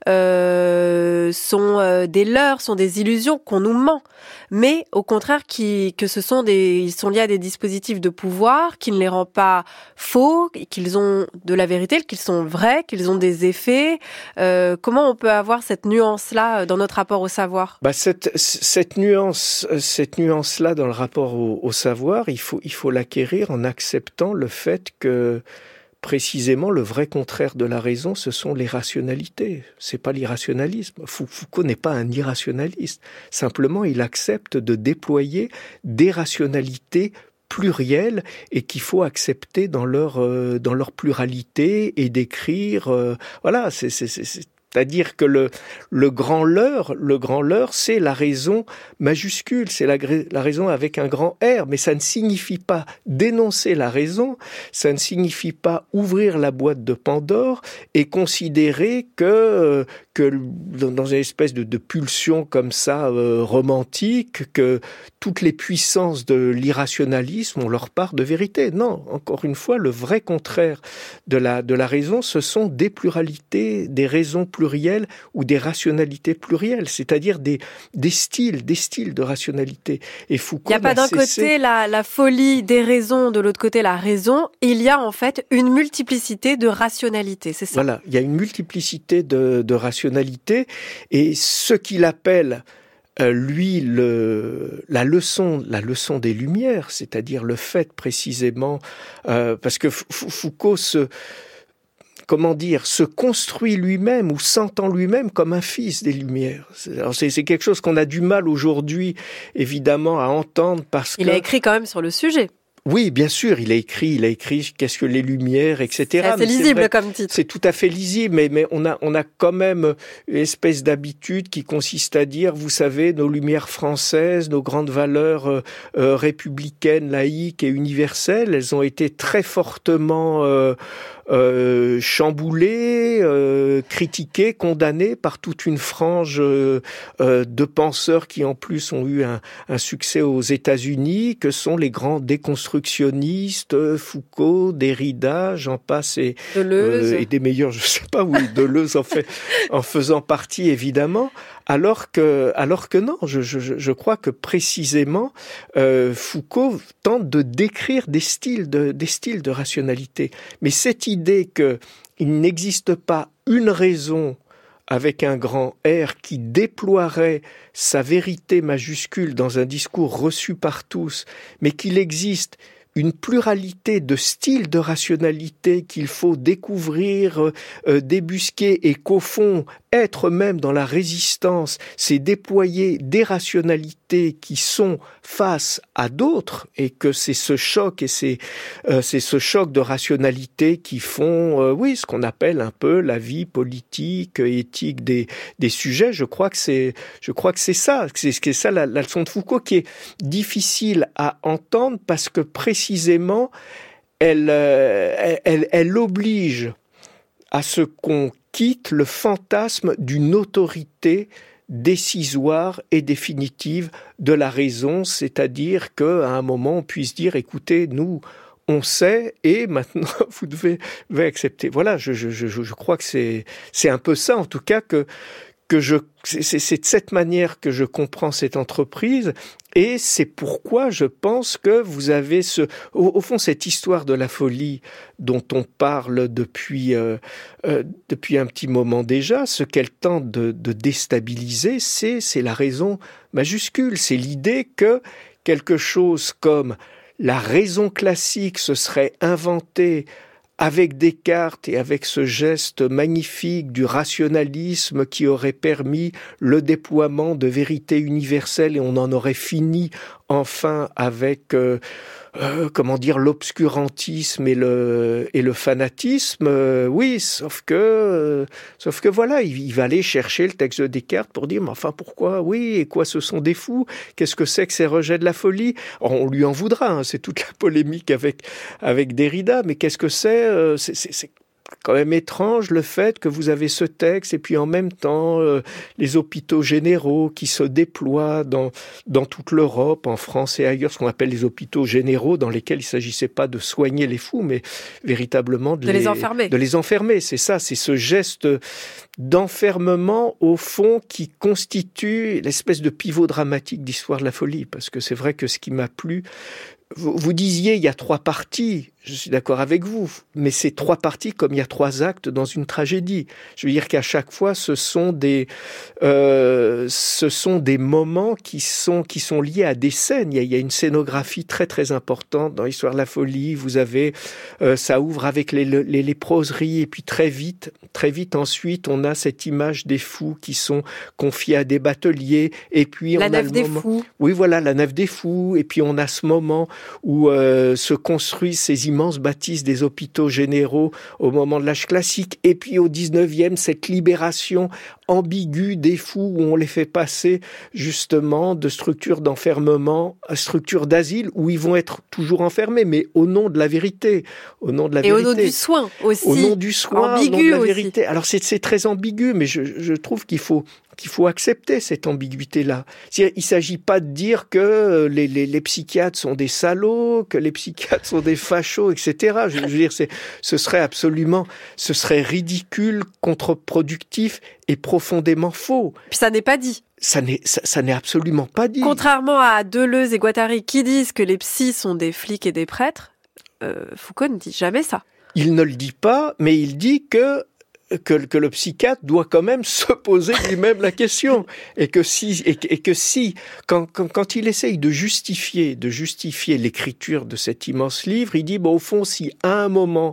euh, sont euh, des leurres, sont des illusions, qu'on nous ment, mais au contraire qui, que ce sont des, ils sont liés à des dispositifs de pouvoir qui ne les rend pas faux, qu'ils ont de la vérité, qu'ils sont vrais, qu'ils ont des effets. Euh, comment on peut avoir cette nuance-là dans notre rapport au savoir ? Bah cette, cette nuance, cette nuance-là dans le rapport au, au savoir, il faut, il faut l'acquérir en acceptant le fait que précisément, le vrai contraire de la raison, ce sont les rationalités. C'est pas l'irrationalisme. Foucault n'est pas un irrationaliste. Simplement, il accepte de déployer des rationalités plurielles et qu'il faut accepter dans leur euh, dans leur pluralité et d'écrire. Euh, voilà, c'est c'est c'est. c'est C'est-à-dire que le, le grand leurre, le grand leurre, c'est la raison majuscule, c'est la, la raison avec un grand R, mais ça ne signifie pas dénoncer la raison, ça ne signifie pas ouvrir la boîte de Pandore et considérer que, que dans une espèce de, de pulsion comme ça, euh, romantique, que toutes les puissances de l'irrationalisme ont leur part de vérité. Non, encore une fois, le vrai contraire de la, de la raison, ce sont des pluralités, des raisons plurielles ou des rationalités plurielles, c'est-à-dire des, des styles, des styles de rationalité. Et Foucault il n'y a pas d'un cessé... côté la, la folie des raisons, de l'autre côté la raison. Il y a en fait une multiplicité de rationalités, c'est ça ? Voilà, il y a une multiplicité de, de rationalités, et ce qu'il appelle euh, lui le, la leçon, la leçon des Lumières, c'est-à-dire le fait précisément, euh, parce que F- Foucault se comment dire, se construit lui-même ou s'entend lui-même comme un fils des Lumières. Alors c'est, c'est quelque chose qu'on a du mal aujourd'hui, évidemment, à entendre parce que... Il a écrit quand même sur le sujet. Oui, bien sûr, il a écrit, il a écrit qu'est-ce que les Lumières, et cetera. C'est assez lisible c'est vrai, comme titre. C'est tout à fait lisible, mais, mais on a, on a quand même une espèce d'habitude qui consiste à dire, vous savez, nos Lumières françaises, nos grandes valeurs euh, euh, républicaines, laïques et universelles, elles ont été très fortement euh, euh, chamboulées, euh, critiquées, condamnées par toute une frange euh, euh, de penseurs qui en plus ont eu un, un succès aux États-Unis, que sont les grands déconstructionnistes, Foucault, Derrida, j'en passe, et, Deleuze. Euh, et des meilleurs, je sais pas, oui, Deleuze en fait, en faisant partie évidemment. Alors que, alors que non, je, je, je crois que précisément euh, Foucault tente de décrire des styles de, des styles de rationalité. Mais cette idée que il n'existe pas une raison avec un grand R qui déploierait sa vérité majuscule dans un discours reçu par tous, mais qu'il existe une pluralité de styles de rationalité qu'il faut découvrir, euh, débusquer, et qu'au fond, être même dans la résistance, c'est déployer des rationalités qui sont face à d'autres, et que c'est ce choc et c'est, euh, c'est ce choc de rationalité qui font, euh, oui, ce qu'on appelle un peu la vie politique, éthique des, des sujets. Je crois que c'est, je crois que c'est ça, c'est, c'est ça la, la leçon de Foucault qui est difficile à entendre parce que précisément, elle, euh, elle, elle oblige à ce qu'on quitte le fantasme d'une autorité décisoire et définitive de la raison, c'est-à-dire qu'à un moment on puisse dire, écoutez, nous, on sait, et maintenant vous devez, devez accepter. Voilà, je, je, je, je crois que c'est, c'est un peu ça, en tout cas, que, que je, c'est, c'est de cette manière que je comprends cette entreprise, et c'est pourquoi je pense que vous avez ce, au, au fond, cette histoire de la folie dont on parle depuis, euh, euh, depuis un petit moment déjà, ce qu'elle tente de, de déstabiliser, c'est, c'est la raison majuscule, c'est l'idée que quelque chose comme la raison classique se serait inventée avec Descartes et avec ce geste magnifique du rationalisme qui aurait permis le déploiement de vérités universelles, et on en aurait fini enfin avec euh, euh, comment dire l'obscurantisme et le et le fanatisme. Euh, oui, sauf que euh, sauf que voilà, il, il va aller chercher le texte de Descartes pour dire mais enfin pourquoi oui et quoi ce sont des fous, qu'est-ce que c'est que ces rejets de la folie. Alors, on lui en voudra, hein, c'est toute la polémique avec avec Derrida, mais qu'est-ce que c'est, euh, c'est, c'est, c'est quand même étrange le fait que vous avez ce texte et puis en même temps euh, les hôpitaux généraux qui se déploient dans dans toute l'Europe, en France et ailleurs, ce qu'on appelle les hôpitaux généraux, dans lesquels il s'agissait pas de soigner les fous, mais véritablement de, de les, les enfermer. De les enfermer, c'est ça, c'est ce geste d'enfermement au fond qui constitue l'espèce de pivot dramatique d'Histoire de la folie, parce que c'est vrai que ce qui m'a plu, vous, vous disiez il y a trois parties. Je suis d'accord avec vous, mais c'est trois parties comme il y a trois actes dans une tragédie. Je veux dire qu'à chaque fois, ce sont des, euh, ce sont des moments qui sont qui sont liés à des scènes. Il y a, il y a une scénographie très très importante dans l'Histoire de la folie. Vous avez, euh, ça ouvre avec les, les léproseries et puis très vite, très vite ensuite, on a cette image des fous qui sont confiés à des bateliers. Et puis la on nef a le des moment... fous. Oui, voilà, la nef des fous. Et puis on a ce moment où euh, se construisent ces immenses bâtisses des hôpitaux généraux au moment de l'âge classique, et puis au dix-neuvième, cette libération ambiguë des fous où on les fait passer justement de structures d'enfermement à structures d'asile où ils vont être toujours enfermés, mais au nom de la vérité, au nom de la et vérité. au nom du soin aussi. Au nom du soin, ambigu au nom de la aussi. vérité. Alors c'est, c'est très ambigu, mais je, je trouve qu'il faut qu'il faut accepter cette ambiguïté-là. C'est-à-dire, il ne s'agit pas de dire que les, les, les psychiatres sont des salauds, que les psychiatres sont des fachos, et cetera. Je, je veux dire, c'est, ce serait absolument, ce serait ridicule, contre-productif et profondément faux. Puis ça n'est pas dit. Ça n'est, ça, ça n'est absolument pas dit. Contrairement à Deleuze et Guattari qui disent que les psys sont des flics et des prêtres, euh, Foucault ne dit jamais ça. Il ne le dit pas, mais il dit que Que, que le psychiatre doit quand même se poser lui-même la question, et que si, et, et que si, quand, quand, quand il essaye de justifier, de justifier l'écriture de cet immense livre, il dit, bon, au fond, si à un moment,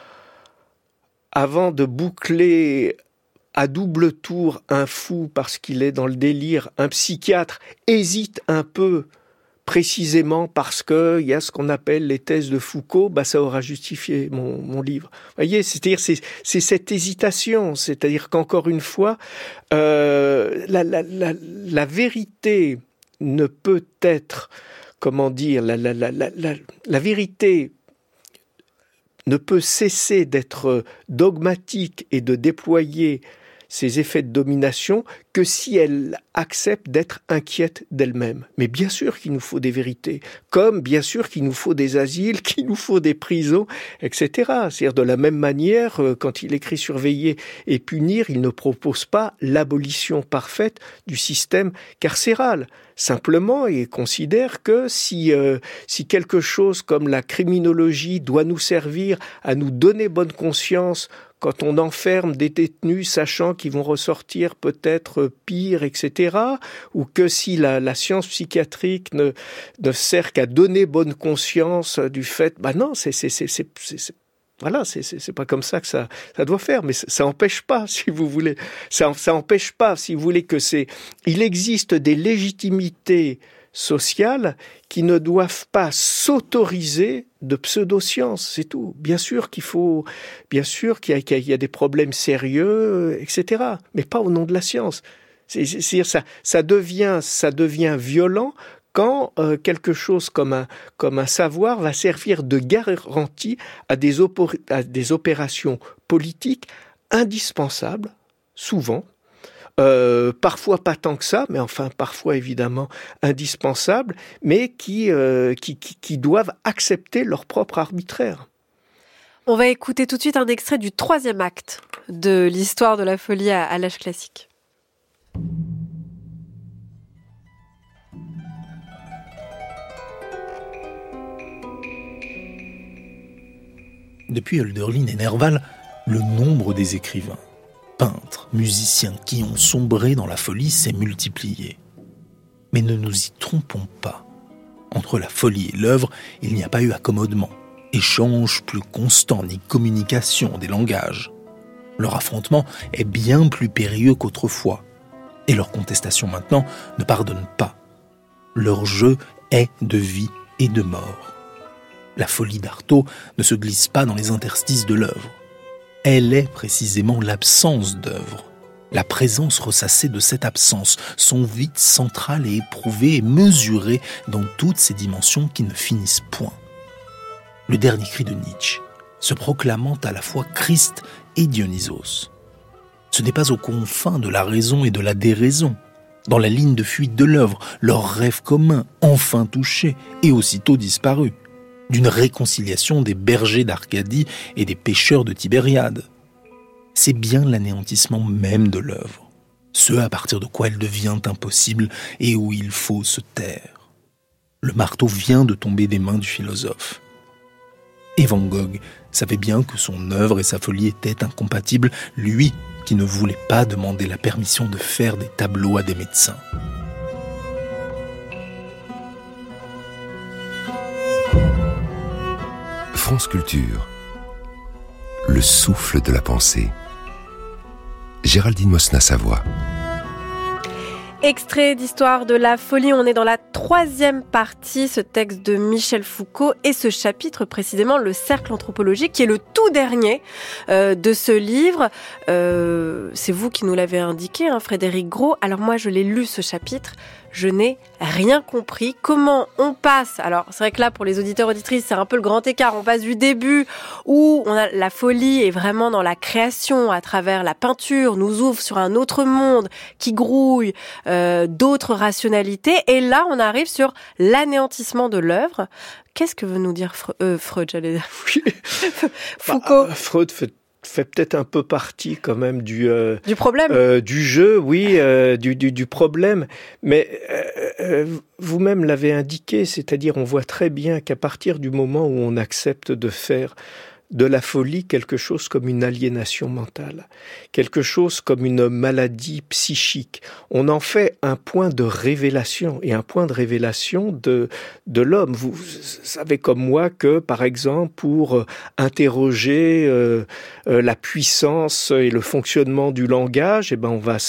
avant de boucler à double tour un fou parce qu'il est dans le délire, un psychiatre hésite un peu, précisément parce que il y a ce qu'on appelle les thèses de Foucault, bah ça aura justifié mon, mon livre. Vous voyez, c'est-à-dire c'est, c'est cette hésitation, c'est-à-dire qu'encore une fois, euh, la, la, la, la vérité ne peut être, comment dire, la, la, la, la, la, la vérité ne peut cesser d'être dogmatique et de déployer ses effets de domination que si elle accepte d'être inquiète d'elle-même. Mais bien sûr qu'il nous faut des vérités, comme bien sûr qu'il nous faut des asiles, qu'il nous faut des prisons, et cetera. C'est-à-dire de la même manière, quand il écrit Surveiller et punir, il ne propose pas l'abolition parfaite du système carcéral. Simplement, il considère que si, euh, si quelque chose comme la criminologie doit nous servir à nous donner bonne conscience quand on enferme des détenus sachant qu'ils vont ressortir peut-être pire, et cetera, ou que si la, la science psychiatrique ne, ne sert qu'à donner bonne conscience du fait, bah non, c'est, c'est, c'est, c'est, c'est, c'est voilà, c'est, c'est, c'est pas comme ça que ça, ça doit faire, mais ça, ça empêche pas, si vous voulez, ça, ça empêche pas, si vous voulez, que c'est, il existe des légitimités sociales qui ne doivent pas s'autoriser de pseudosciences, c'est tout. Bien sûr qu'il faut, bien sûr qu'il y a, qu'il y a des problèmes sérieux, et cetera, mais pas au nom de la science. C'est, c'est, c'est ça, ça devient, ça devient violent quand euh, quelque chose comme un, comme un savoir va servir de garantie à des, opor- à des opérations politiques indispensables, souvent, euh, parfois pas tant que ça, mais enfin parfois évidemment indispensables, mais qui, euh, qui, qui, qui doivent accepter leur propre arbitraire. On va écouter tout de suite un extrait du troisième acte de l'histoire de la folie à, à l'âge classique. Depuis Hölderlin et Nerval, le nombre des écrivains, peintres, musiciens qui ont sombré dans la folie s'est multiplié. Mais ne nous y trompons pas. Entre la folie et l'œuvre, il n'y a pas eu accommodement, échange plus constant ni communication des langages. Leur affrontement est bien plus périlleux qu'autrefois. Et leur contestation maintenant ne pardonne pas. Leur jeu est de vie et de mort. La folie d'Artaud ne se glisse pas dans les interstices de l'œuvre. Elle est précisément l'absence d'œuvre. La présence ressassée de cette absence, son vide central et éprouvé et mesuré dans toutes ses dimensions qui ne finissent point. Le dernier cri de Nietzsche, se proclamant à la fois Christ et Dionysos. Ce n'est pas aux confins de la raison et de la déraison, dans la ligne de fuite de l'œuvre, leur rêve commun, enfin touché et aussitôt disparu, d'une réconciliation des bergers d'Arcadie et des pêcheurs de Tibériade. C'est bien l'anéantissement même de l'œuvre, ce à partir de quoi elle devient impossible et où il faut se taire. Le marteau vient de tomber des mains du philosophe. Et Van Gogh savait bien que son œuvre et sa folie étaient incompatibles, lui qui ne voulait pas demander la permission de faire des tableaux à des médecins. France Culture, le souffle de la pensée. Géraldine Mosna-Savoie. Extrait d'Histoire de la folie, on est dans la troisième partie, ce texte de Michel Foucault et ce chapitre précisément, le cercle anthropologique, qui est le tout dernier euh, de ce livre. Euh, c'est vous qui nous l'avez indiqué, hein, Frédéric Gros. Alors moi, je l'ai lu ce chapitre, je n'ai rien compris. Comment on passe, alors c'est vrai que là, pour les auditeurs auditrices, c'est un peu le grand écart. On passe du début où on a la folie est vraiment dans la création, à travers la peinture, nous ouvre sur un autre monde qui grouille, euh, d'autres rationalités. Et là, on arrive sur l'anéantissement de l'œuvre. Qu'est-ce que veut nous dire Fre- euh, Freud, j'allais dire. Foucault. Bah, Freud fait fait peut-être un peu partie quand même du euh, du problème euh, du jeu, oui, euh, du, du du problème. Mais euh, euh, vous-même l'avez indiqué, c'est-à-dire on voit très bien qu'à partir du moment où on accepte de faire de la folie quelque chose comme une aliénation mentale, quelque chose comme une maladie psychique. On en fait un point de révélation, et un point de révélation de, de l'homme. Vous, vous savez comme moi que, par exemple, pour interroger euh, euh, la puissance et le fonctionnement du langage, eh ben on va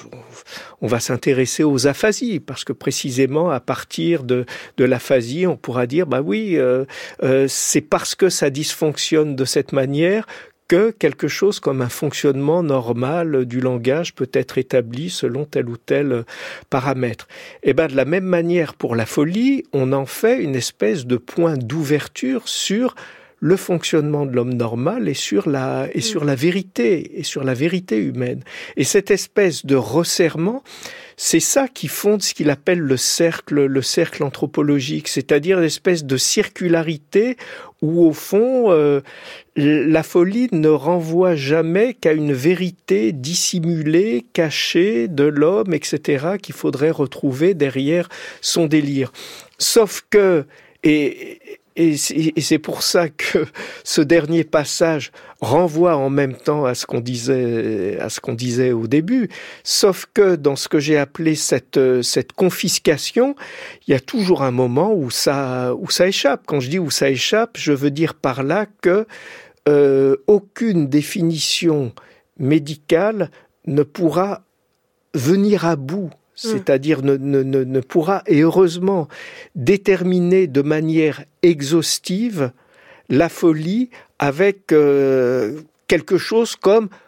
on va s'intéresser aux aphasies, parce que précisément à partir de, de l'aphasie, on pourra dire, bah oui, euh, euh, c'est parce que ça dysfonctionne de cette manière que quelque chose comme un fonctionnement normal du langage peut être établi selon tel ou tel paramètre. Et ben de la même manière pour la folie, on en fait une espèce de point d'ouverture sur le fonctionnement de l'homme normal et sur la et sur la vérité et sur la vérité humaine. Et cette espèce de resserrement, c'est ça qui fonde ce qu'il appelle le cercle le cercle anthropologique, c'est-à-dire l'espèce de circularité où au fond euh, la folie ne renvoie jamais qu'à une vérité dissimulée, cachée de l'homme, et cetera, qu'il faudrait retrouver derrière son délire. Sauf que et Et c'est pour ça que ce dernier passage renvoie en même temps à ce qu'on disait, à ce qu'on disait au début. Sauf que dans ce que j'ai appelé cette, cette confiscation, il y a toujours un moment où ça, où ça échappe. Quand je dis où ça échappe, je veux dire par là que euh, aucune définition médicale ne pourra venir à bout, c'est-à-dire ne, ne, ne, ne pourra, et heureusement, déterminer de manière exhaustive la folie avec euh, quelque chose comme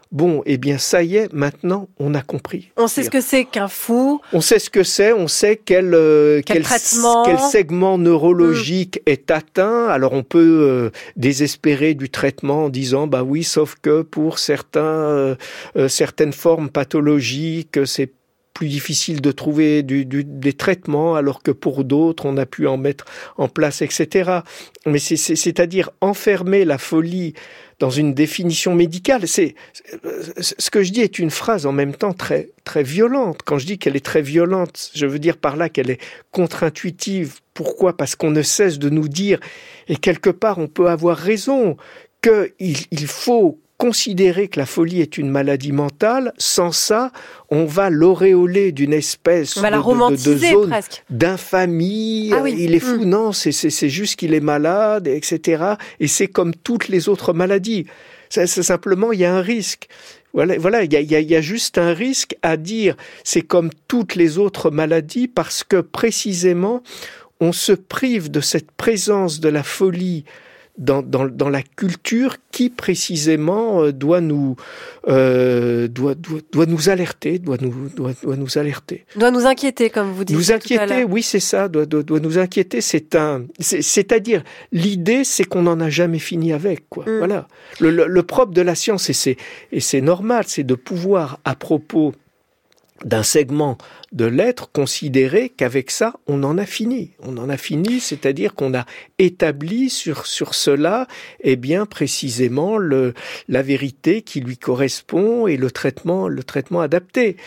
bon, eh bien, ça y est, maintenant, on a compris. On sait ce que c'est qu'un fou. On sait ce que c'est, on sait quel, euh, quel, quel, traitement. quel segment neurologique mmh. est atteint. Alors, on peut euh, désespérer du traitement en disant, bah oui, sauf que pour certains, euh, euh, certaines formes pathologiques, c'est plus difficile de trouver du, du, des traitements, alors que pour d'autres, on a pu en mettre en place, et cetera. Mais c'est, c'est, c'est-à-dire enfermer la folie dans une définition médicale. C'est, ce que je dis est une phrase en même temps très, très violente. Quand je dis qu'elle est très violente, je veux dire par là qu'elle est contre-intuitive. Pourquoi ? Parce qu'on ne cesse de nous dire, et quelque part on peut avoir raison, qu'il il faut considérer que la folie est une maladie mentale. Sans ça, on va l'auréoler d'une espèce on va de, la romantiser, de, de zone presque. d'infamie. Ah oui. Il est fou, mmh. non, c'est, c'est, c'est juste qu'il est malade, et cetera. Et c'est comme toutes les autres maladies. C'est, c'est simplement, il y a un risque. Voilà, voilà, il y a, il y a, il y a juste un risque à dire, c'est comme toutes les autres maladies, parce que précisément, on se prive de cette présence de la folie Dans, dans, dans la culture qui précisément euh, doit nous euh, doit, doit doit nous alerter, doit nous doit, doit nous alerter, doit nous inquiéter, comme vous dites. Nous inquiéter, oui, c'est ça, doit, doit doit nous inquiéter. C'est un, c'est, c'est-à-dire l'idée, c'est qu'on n'en a jamais fini avec, quoi. Mm. Voilà. Le, le, le propre de la science, et c'est et c'est normal, c'est de pouvoir à propos d'un segment de l'être, considérer qu'avec ça, on en a fini. On en a fini, c'est-à-dire qu'on a établi sur, sur cela, eh bien, précisément, le, la vérité qui lui correspond et le traitement, le traitement adapté.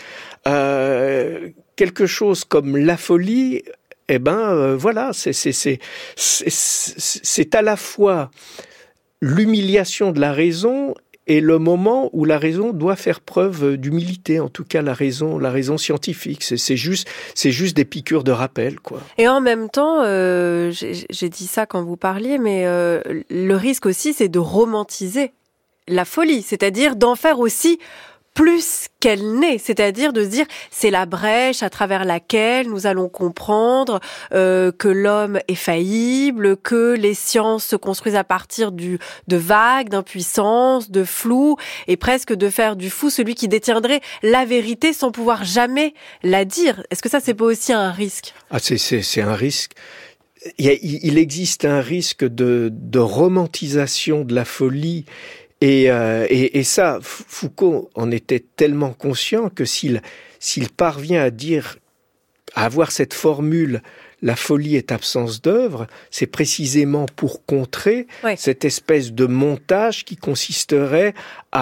Euh, quelque chose comme la folie, eh ben, euh, voilà, c'est, c'est, c'est, c'est, c'est, c'est à la fois l'humiliation de la raison et le moment où la raison doit faire preuve d'humilité, en tout cas la raison, la raison scientifique. C'est, c'est juste, c'est juste des piqûres de rappel, quoi. Et en même temps, euh, j'ai, j'ai dit ça quand vous parliez, mais euh, le risque aussi, c'est de romantiser la folie, c'est-à-dire d'en faire aussi plus qu'elle n'est, c'est-à-dire de se dire c'est la brèche à travers laquelle nous allons comprendre euh, que l'homme est faillible, que les sciences se construisent à partir du de vagues, d'impuissance, de flou, et presque de faire du fou celui qui détiendrait la vérité sans pouvoir jamais la dire. Est-ce que ça, c'est pas aussi un risque ? Ah, c'est c'est c'est un risque. Il, y a, il existe un risque de de romantisation de la folie. Et, euh, et, et ça, Foucault en était tellement conscient que s'il, s'il parvient à dire, à avoir cette formule, la folie est absence d'œuvre, c'est précisément pour contrer ouais. cette espèce de montage qui consisterait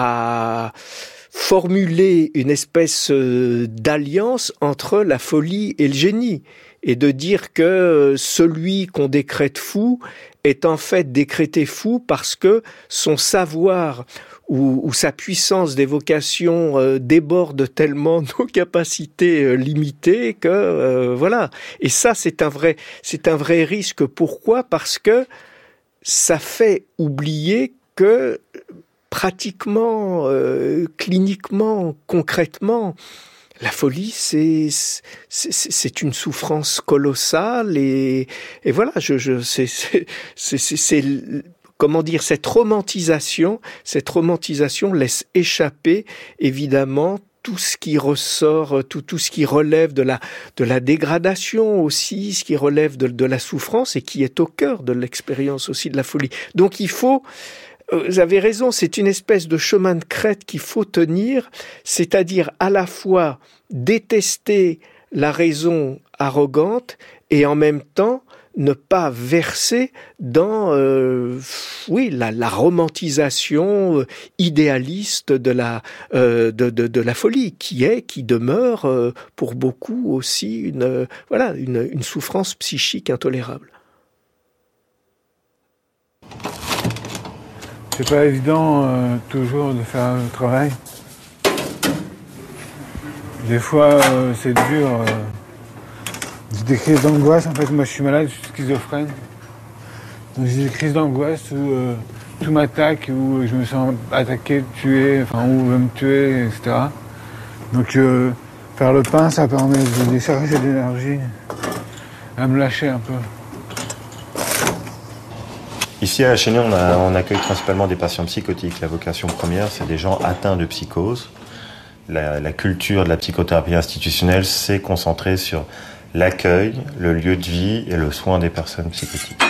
à formuler une espèce d'alliance entre la folie et le génie. Et de dire que celui qu'on décrète fou est en fait décrété fou parce que son savoir ou, ou sa puissance d'évocation euh, déborde tellement nos capacités euh, limitées que euh, voilà. Et ça, c'est un vrai, c'est un vrai risque. Pourquoi ? Parce que ça fait oublier que pratiquement, euh, cliniquement, concrètement, la folie, c'est, c'est, c'est une souffrance colossale et, et voilà, je, je, c'est, c'est, c'est, c'est, c'est, comment dire, cette romantisation, cette romantisation laisse échapper, évidemment, tout ce qui ressort, tout, tout ce qui relève de la, de la dégradation aussi, ce qui relève de, de la souffrance et qui est au cœur de l'expérience aussi de la folie. Donc il faut, vous avez raison, c'est une espèce de chemin de crête qu'il faut tenir, c'est-à-dire à la fois détester la raison arrogante et en même temps ne pas verser dans euh, oui la, la romantisation idéaliste de la euh, de, de de la folie qui est qui demeure euh, pour beaucoup aussi une euh, voilà une une souffrance psychique intolérable. C'est pas évident euh, toujours de faire le travail. Des fois, euh, c'est dur. Euh, j'ai des crises d'angoisse. En fait, moi, je suis malade, je suis schizophrène. Donc, j'ai des crises d'angoisse où euh, tout m'attaque, où je me sens attaqué, tué, enfin, où on veut me tuer, et cetera. Donc, euh, faire le pain, ça permet de décharger de l'énergie, à me lâcher un peu. Ici à la Chênaie, on, a, on accueille principalement des patients psychotiques. La vocation première, c'est des gens atteints de psychose. La, la culture de la psychothérapie institutionnelle s'est concentrée sur l'accueil, le lieu de vie et le soin des personnes psychotiques.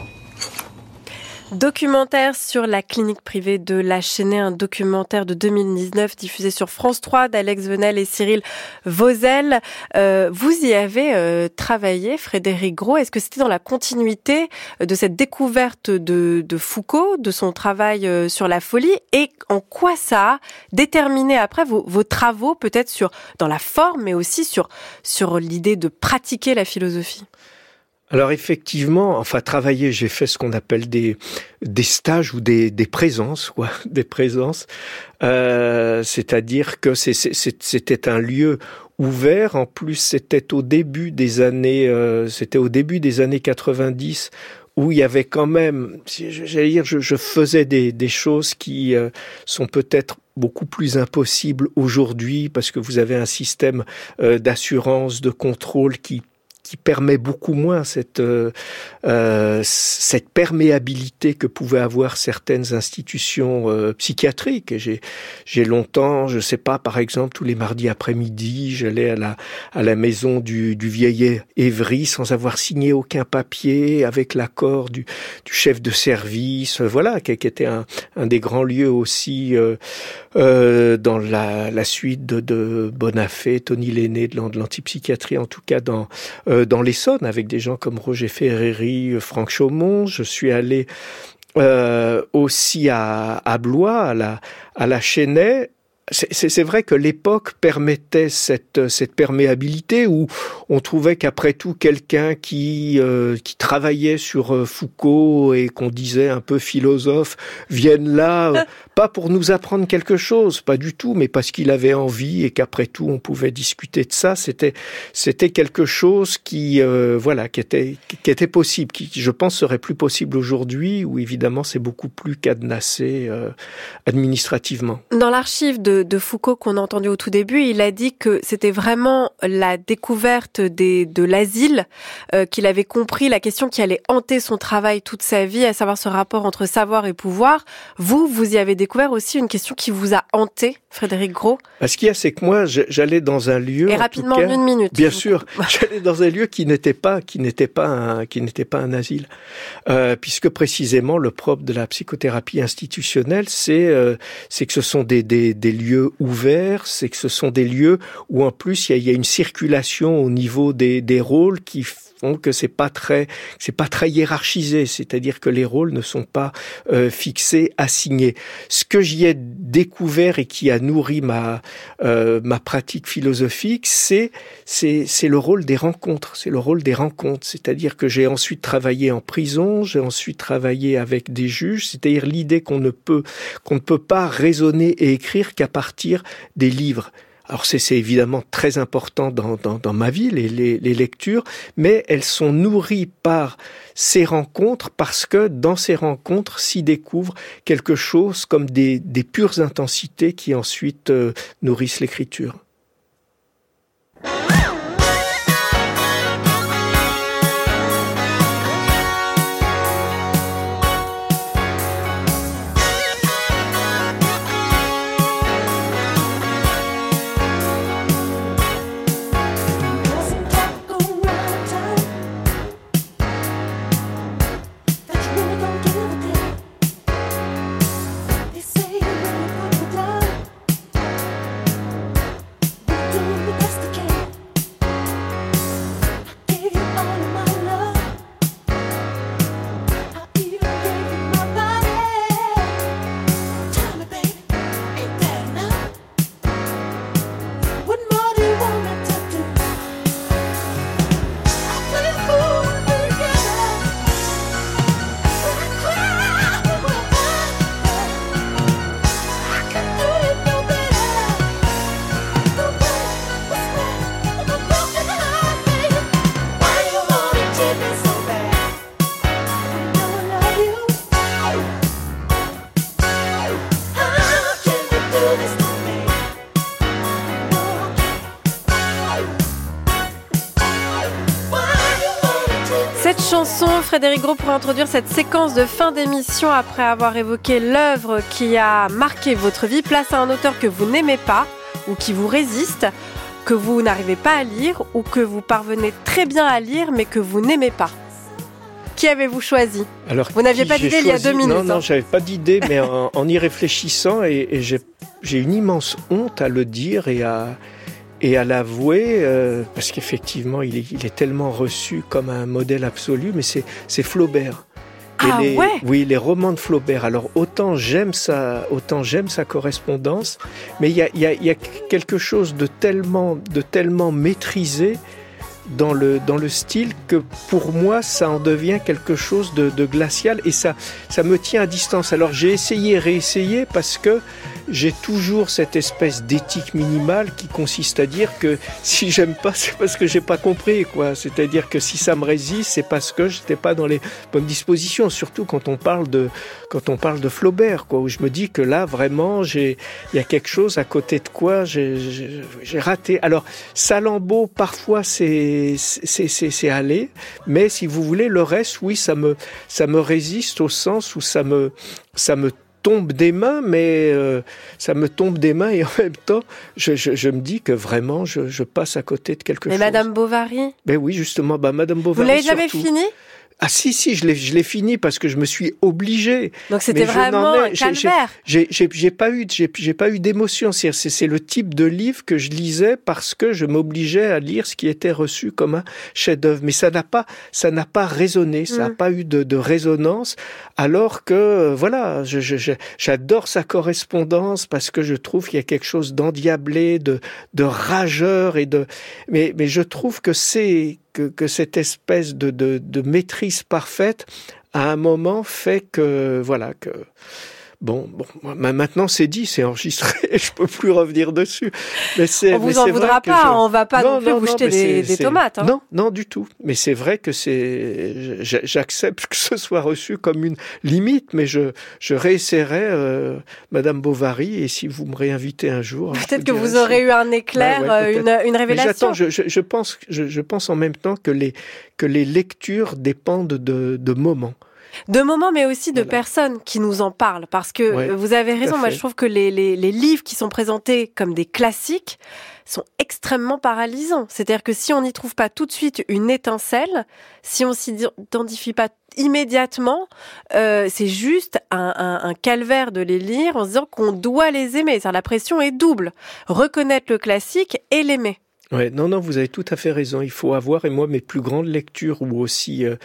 Documentaire sur la clinique privée de la Chênaie, un documentaire de deux mille dix-neuf diffusé sur France trois d'Alex Venel et Cyril Vauzel. Euh, vous y avez euh, travaillé, Frédéric Gros. Est-ce que c'était dans la continuité de cette découverte de, de Foucault, de son travail euh, sur la folie, et en quoi ça a déterminé après vos, vos travaux, peut-être sur dans la forme, mais aussi sur sur l'idée de pratiquer la philosophie? Alors effectivement, enfin travailler, j'ai fait ce qu'on appelle des des stages ou des des présences, quoi, des présences. Euh, c'est-à-dire que c'est, c'est, c'était un lieu ouvert. En plus, c'était au début des années, euh, c'était au début des années quatre-vingt-dix. Où il y avait quand même, j'allais dire, je, je faisais des, des choses qui euh, sont peut-être beaucoup plus impossibles aujourd'hui parce que vous avez un système euh, d'assurance, de contrôle qui qui permet beaucoup moins cette euh, euh, cette perméabilité que pouvaient avoir certaines institutions euh, psychiatriques. Et j'ai j'ai longtemps, je sais pas, par exemple, tous les mardis après-midi, j'allais à la à la maison du du vieil Évry sans avoir signé aucun papier, avec l'accord du du chef de service, voilà, qui, qui était un un des grands lieux aussi euh, euh, dans la la suite de, de Bonafé, Tony Lenné, de l'antipsychiatrie, en tout cas dans euh, dans l'Essonne, avec des gens comme Roger Ferreri, Franck Chaumont. Je suis allé euh, aussi à, à Blois, à la, à la Chênaie. C'est, c'est, c'est vrai que l'époque permettait cette, cette perméabilité où on trouvait qu'après tout, quelqu'un qui, euh, qui travaillait sur euh, Foucault et qu'on disait un peu philosophe, vienne là, euh, pas pour nous apprendre quelque chose, pas du tout, mais parce qu'il avait envie et qu'après tout, on pouvait discuter de ça. C'était, c'était quelque chose qui, euh, voilà, qui était, qui était possible, qui, je pense, serait plus possible aujourd'hui, où évidemment, c'est beaucoup plus cadenassé euh, administrativement. Dans l'archive de de Foucault qu'on a entendu au tout début, il a dit que c'était vraiment la découverte des, de l'asile euh, qu'il avait compris, la question qui allait hanter son travail toute sa vie, à savoir ce rapport entre savoir et pouvoir. Vous, vous y avez découvert aussi une question qui vous a hanté, Frédéric Gros. Ce qu'il y a, c'est que moi, j'allais dans un lieu... Et rapidement, en, en une minute. Bien sûr, j'allais dans un lieu qui n'était pas, qui n'était pas un, qui n'était pas un asile. Euh, puisque précisément, le propre de la psychothérapie institutionnelle, c'est, euh, c'est que ce sont des, des, des lieux ouverts, c'est que ce sont des lieux où en plus il y a, il y a une circulation au niveau des, des rôles qui font que c'est pas très, c'est pas très hiérarchisé, c'est-à-dire que les rôles ne sont pas euh, fixés, assignés. Ce que j'y ai découvert et qui a nourri ma euh, ma pratique philosophique, c'est c'est c'est le rôle des rencontres, c'est le rôle des rencontres, c'est-à-dire que j'ai ensuite travaillé en prison, j'ai ensuite travaillé avec des juges, c'est-à-dire l'idée qu'on ne peut qu'on ne peut pas raisonner et écrire qu'à partir des livres. Alors c'est, c'est évidemment très important dans, dans, dans ma vie, les, les, les lectures, mais elles sont nourries par ces rencontres parce que dans ces rencontres s'y découvre quelque chose comme des, des pures intensités qui ensuite euh, nourrissent l'écriture. Frédéric Gros, pour introduire cette séquence de fin d'émission après avoir évoqué l'œuvre qui a marqué votre vie. Place à un auteur que vous n'aimez pas ou qui vous résiste, que vous n'arrivez pas à lire ou que vous parvenez très bien à lire mais que vous n'aimez pas. Qui avez-vous choisi ? Alors, vous n'aviez pas d'idée choisi... il y a deux minutes. Non, non, hein. j'avais pas d'idée, mais en, en y réfléchissant, et, et j'ai, j'ai une immense honte à le dire et à, et à l'avouer, euh, parce qu'effectivement, il est, il est tellement reçu comme un modèle absolu, mais c'est, c'est Flaubert. Et ah les, ouais. Oui, les romans de Flaubert. Alors autant j'aime sa, autant j'aime sa correspondance, mais il y a, il y a, il y a quelque chose de tellement, de tellement maîtrisé dans le, dans le style que pour moi ça en devient quelque chose de, de glacial et ça, ça me tient à distance. Alors j'ai essayé, réessayé parce que j'ai toujours cette espèce d'éthique minimale qui consiste à dire que si j'aime pas, c'est parce que j'ai pas compris, quoi. C'est-à-dire que si ça me résiste, c'est parce que j'étais pas dans les bonnes dispositions. Surtout quand on parle de, quand on parle de Flaubert, quoi, où je me dis que là, vraiment, j'ai, il y a quelque chose à côté de quoi j'ai, j'ai, j'ai raté. Alors, Salammbô, parfois, c'est, c'est, c'est, c'est allé. Mais si vous voulez, le reste, oui, ça me, ça me résiste au sens où ça me, ça me tombe des mains, mais euh, ça me tombe des mains et en même temps, je, je, je me dis que vraiment, je, je passe à côté de quelque mais chose. Mais Madame Bovary ? Ben oui, justement, bah Madame Bovary. Vous l'avez surtout. jamais fini ? Ah si, si, je l'ai, je l'ai fini parce que je me suis obligé. Donc c'était mais vraiment un calvaire. J'ai, j'ai, j'ai pas eu, j'ai, j'ai pas eu d'émotion. C'est, c'est, c'est le type de livre que je lisais parce que je m'obligeais à lire ce qui était reçu comme un chef-d'œuvre. Mais ça n'a pas, ça n'a pas résonné, ça n'a mmh. pas eu de, de résonance. Alors que, voilà, je, je, je, j'adore sa correspondance parce que je trouve qu'il y a quelque chose d'endiablé, de, de rageur et de, mais, mais je trouve que c'est, Que, que cette espèce de, de, de maîtrise parfaite, à un moment, fait que, voilà, que... Bon, bon, maintenant c'est dit, c'est enregistré, je peux plus revenir dessus. Mais c'est, on vous mais en c'est voudra pas, je... on va pas non, non plus non, vous non, jeter des, des tomates. Hein. Non, non du tout. Mais c'est vrai que c'est, j'accepte que ce soit reçu comme une limite, mais je, je réessayerai euh, Madame Bovary et si vous me réinvitez un jour. Peut-être que vous aurez si... eu un éclair, bah ouais, une, une révélation. Mais j'attends, je, je, je pense, je, je pense en même temps que les, que les lectures dépendent de, de moments. De moments, mais aussi de voilà. personnes qui nous en parlent. Parce que ouais, vous avez raison, moi je trouve que les, les, les livres qui sont présentés comme des classiques sont extrêmement paralysants. C'est-à-dire que si on n'y trouve pas tout de suite une étincelle, si on s'y identifie pas immédiatement, euh, c'est juste un, un, un calvaire de les lire en se disant qu'on doit les aimer. C'est-à-dire la pression est double. Reconnaître le classique et l'aimer. Ouais, non, non, vous avez tout à fait raison. Il faut avoir, et moi, mes plus grandes lectures ou aussi euh,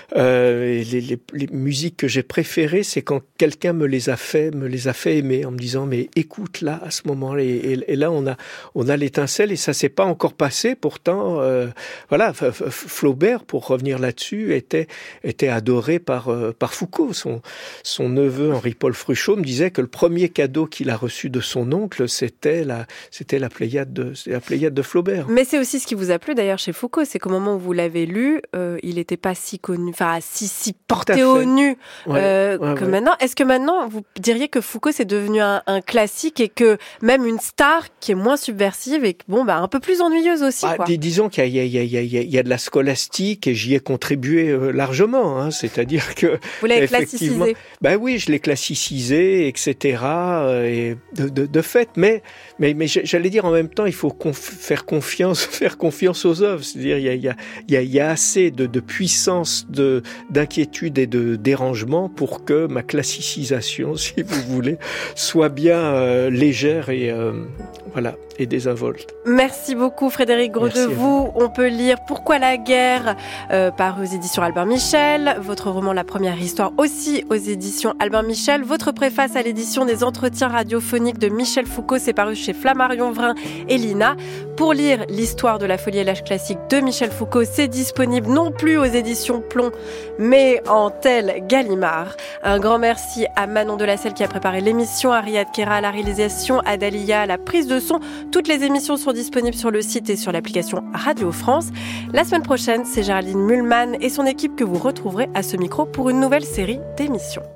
euh, les, les, les musiques que j'ai préférées, c'est quand quelqu'un me les a fait, me les a fait aimer, en me disant mais écoute là à ce moment-là, et, et, et là on a on a l'étincelle et ça s'est pas encore passé. Pourtant, euh, voilà, Flaubert, pour revenir là-dessus, était était adoré par euh, par Foucault. Son son neveu Henri-Paul Fruchot me disait que le premier cadeau qu'il a reçu de son oncle, c'était la c'était la Pléiade de la Pléiade de Flaubert. Mais c'est aussi ce qui vous a plu d'ailleurs chez Foucault, c'est qu'au moment où vous l'avez lu, euh, il n'était pas si connu, enfin si, si porté au nu ouais, euh, ouais, que ouais. maintenant. Est-ce que maintenant vous diriez que Foucault c'est devenu un, un classique et que même une star qui est moins subversive et bon bah un peu plus ennuyeuse aussi ah, quoi. dis, disons qu'il y a, il y, a, il y, a, il y a de la scolastique et j'y ai contribué euh, largement. Hein, c'est-à-dire que vous l'avez classicisé. Ben oui, je l'ai classicisé, et cetera. Euh, et de, de, de fait, mais mais mais j'allais dire en même temps, il faut conf- faire confiance. Confiance, faire confiance aux œuvres, c'est-à-dire il y a, il y a, il y a, il y a assez de, de puissance, de, d'inquiétude et de dérangement pour que ma classicisation, si vous voulez, soit bien euh, légère et euh, voilà et désinvolte. Merci beaucoup Frédéric Gros de vous. On peut lire Pourquoi la guerre euh, par aux éditions Albin Michel, votre roman La première histoire aussi aux éditions Albin Michel, votre préface à l'édition des entretiens radiophoniques de Michel Foucault, c'est paru chez Flammarion Vrin et Lina. Pour lire l'histoire de la folie et l'âge classique de Michel Foucault, c'est disponible non plus aux éditions Plomb, mais en tel Gallimard. Un grand merci à Manon Delacelle qui a préparé l'émission, à Riyad Kera à la réalisation, à Dalia à la prise de son. Toutes les émissions sont disponibles sur le site et sur l'application Radio France. La semaine prochaine, c'est Géraldine Mühlmann et son équipe que vous retrouverez à ce micro pour une nouvelle série d'émissions.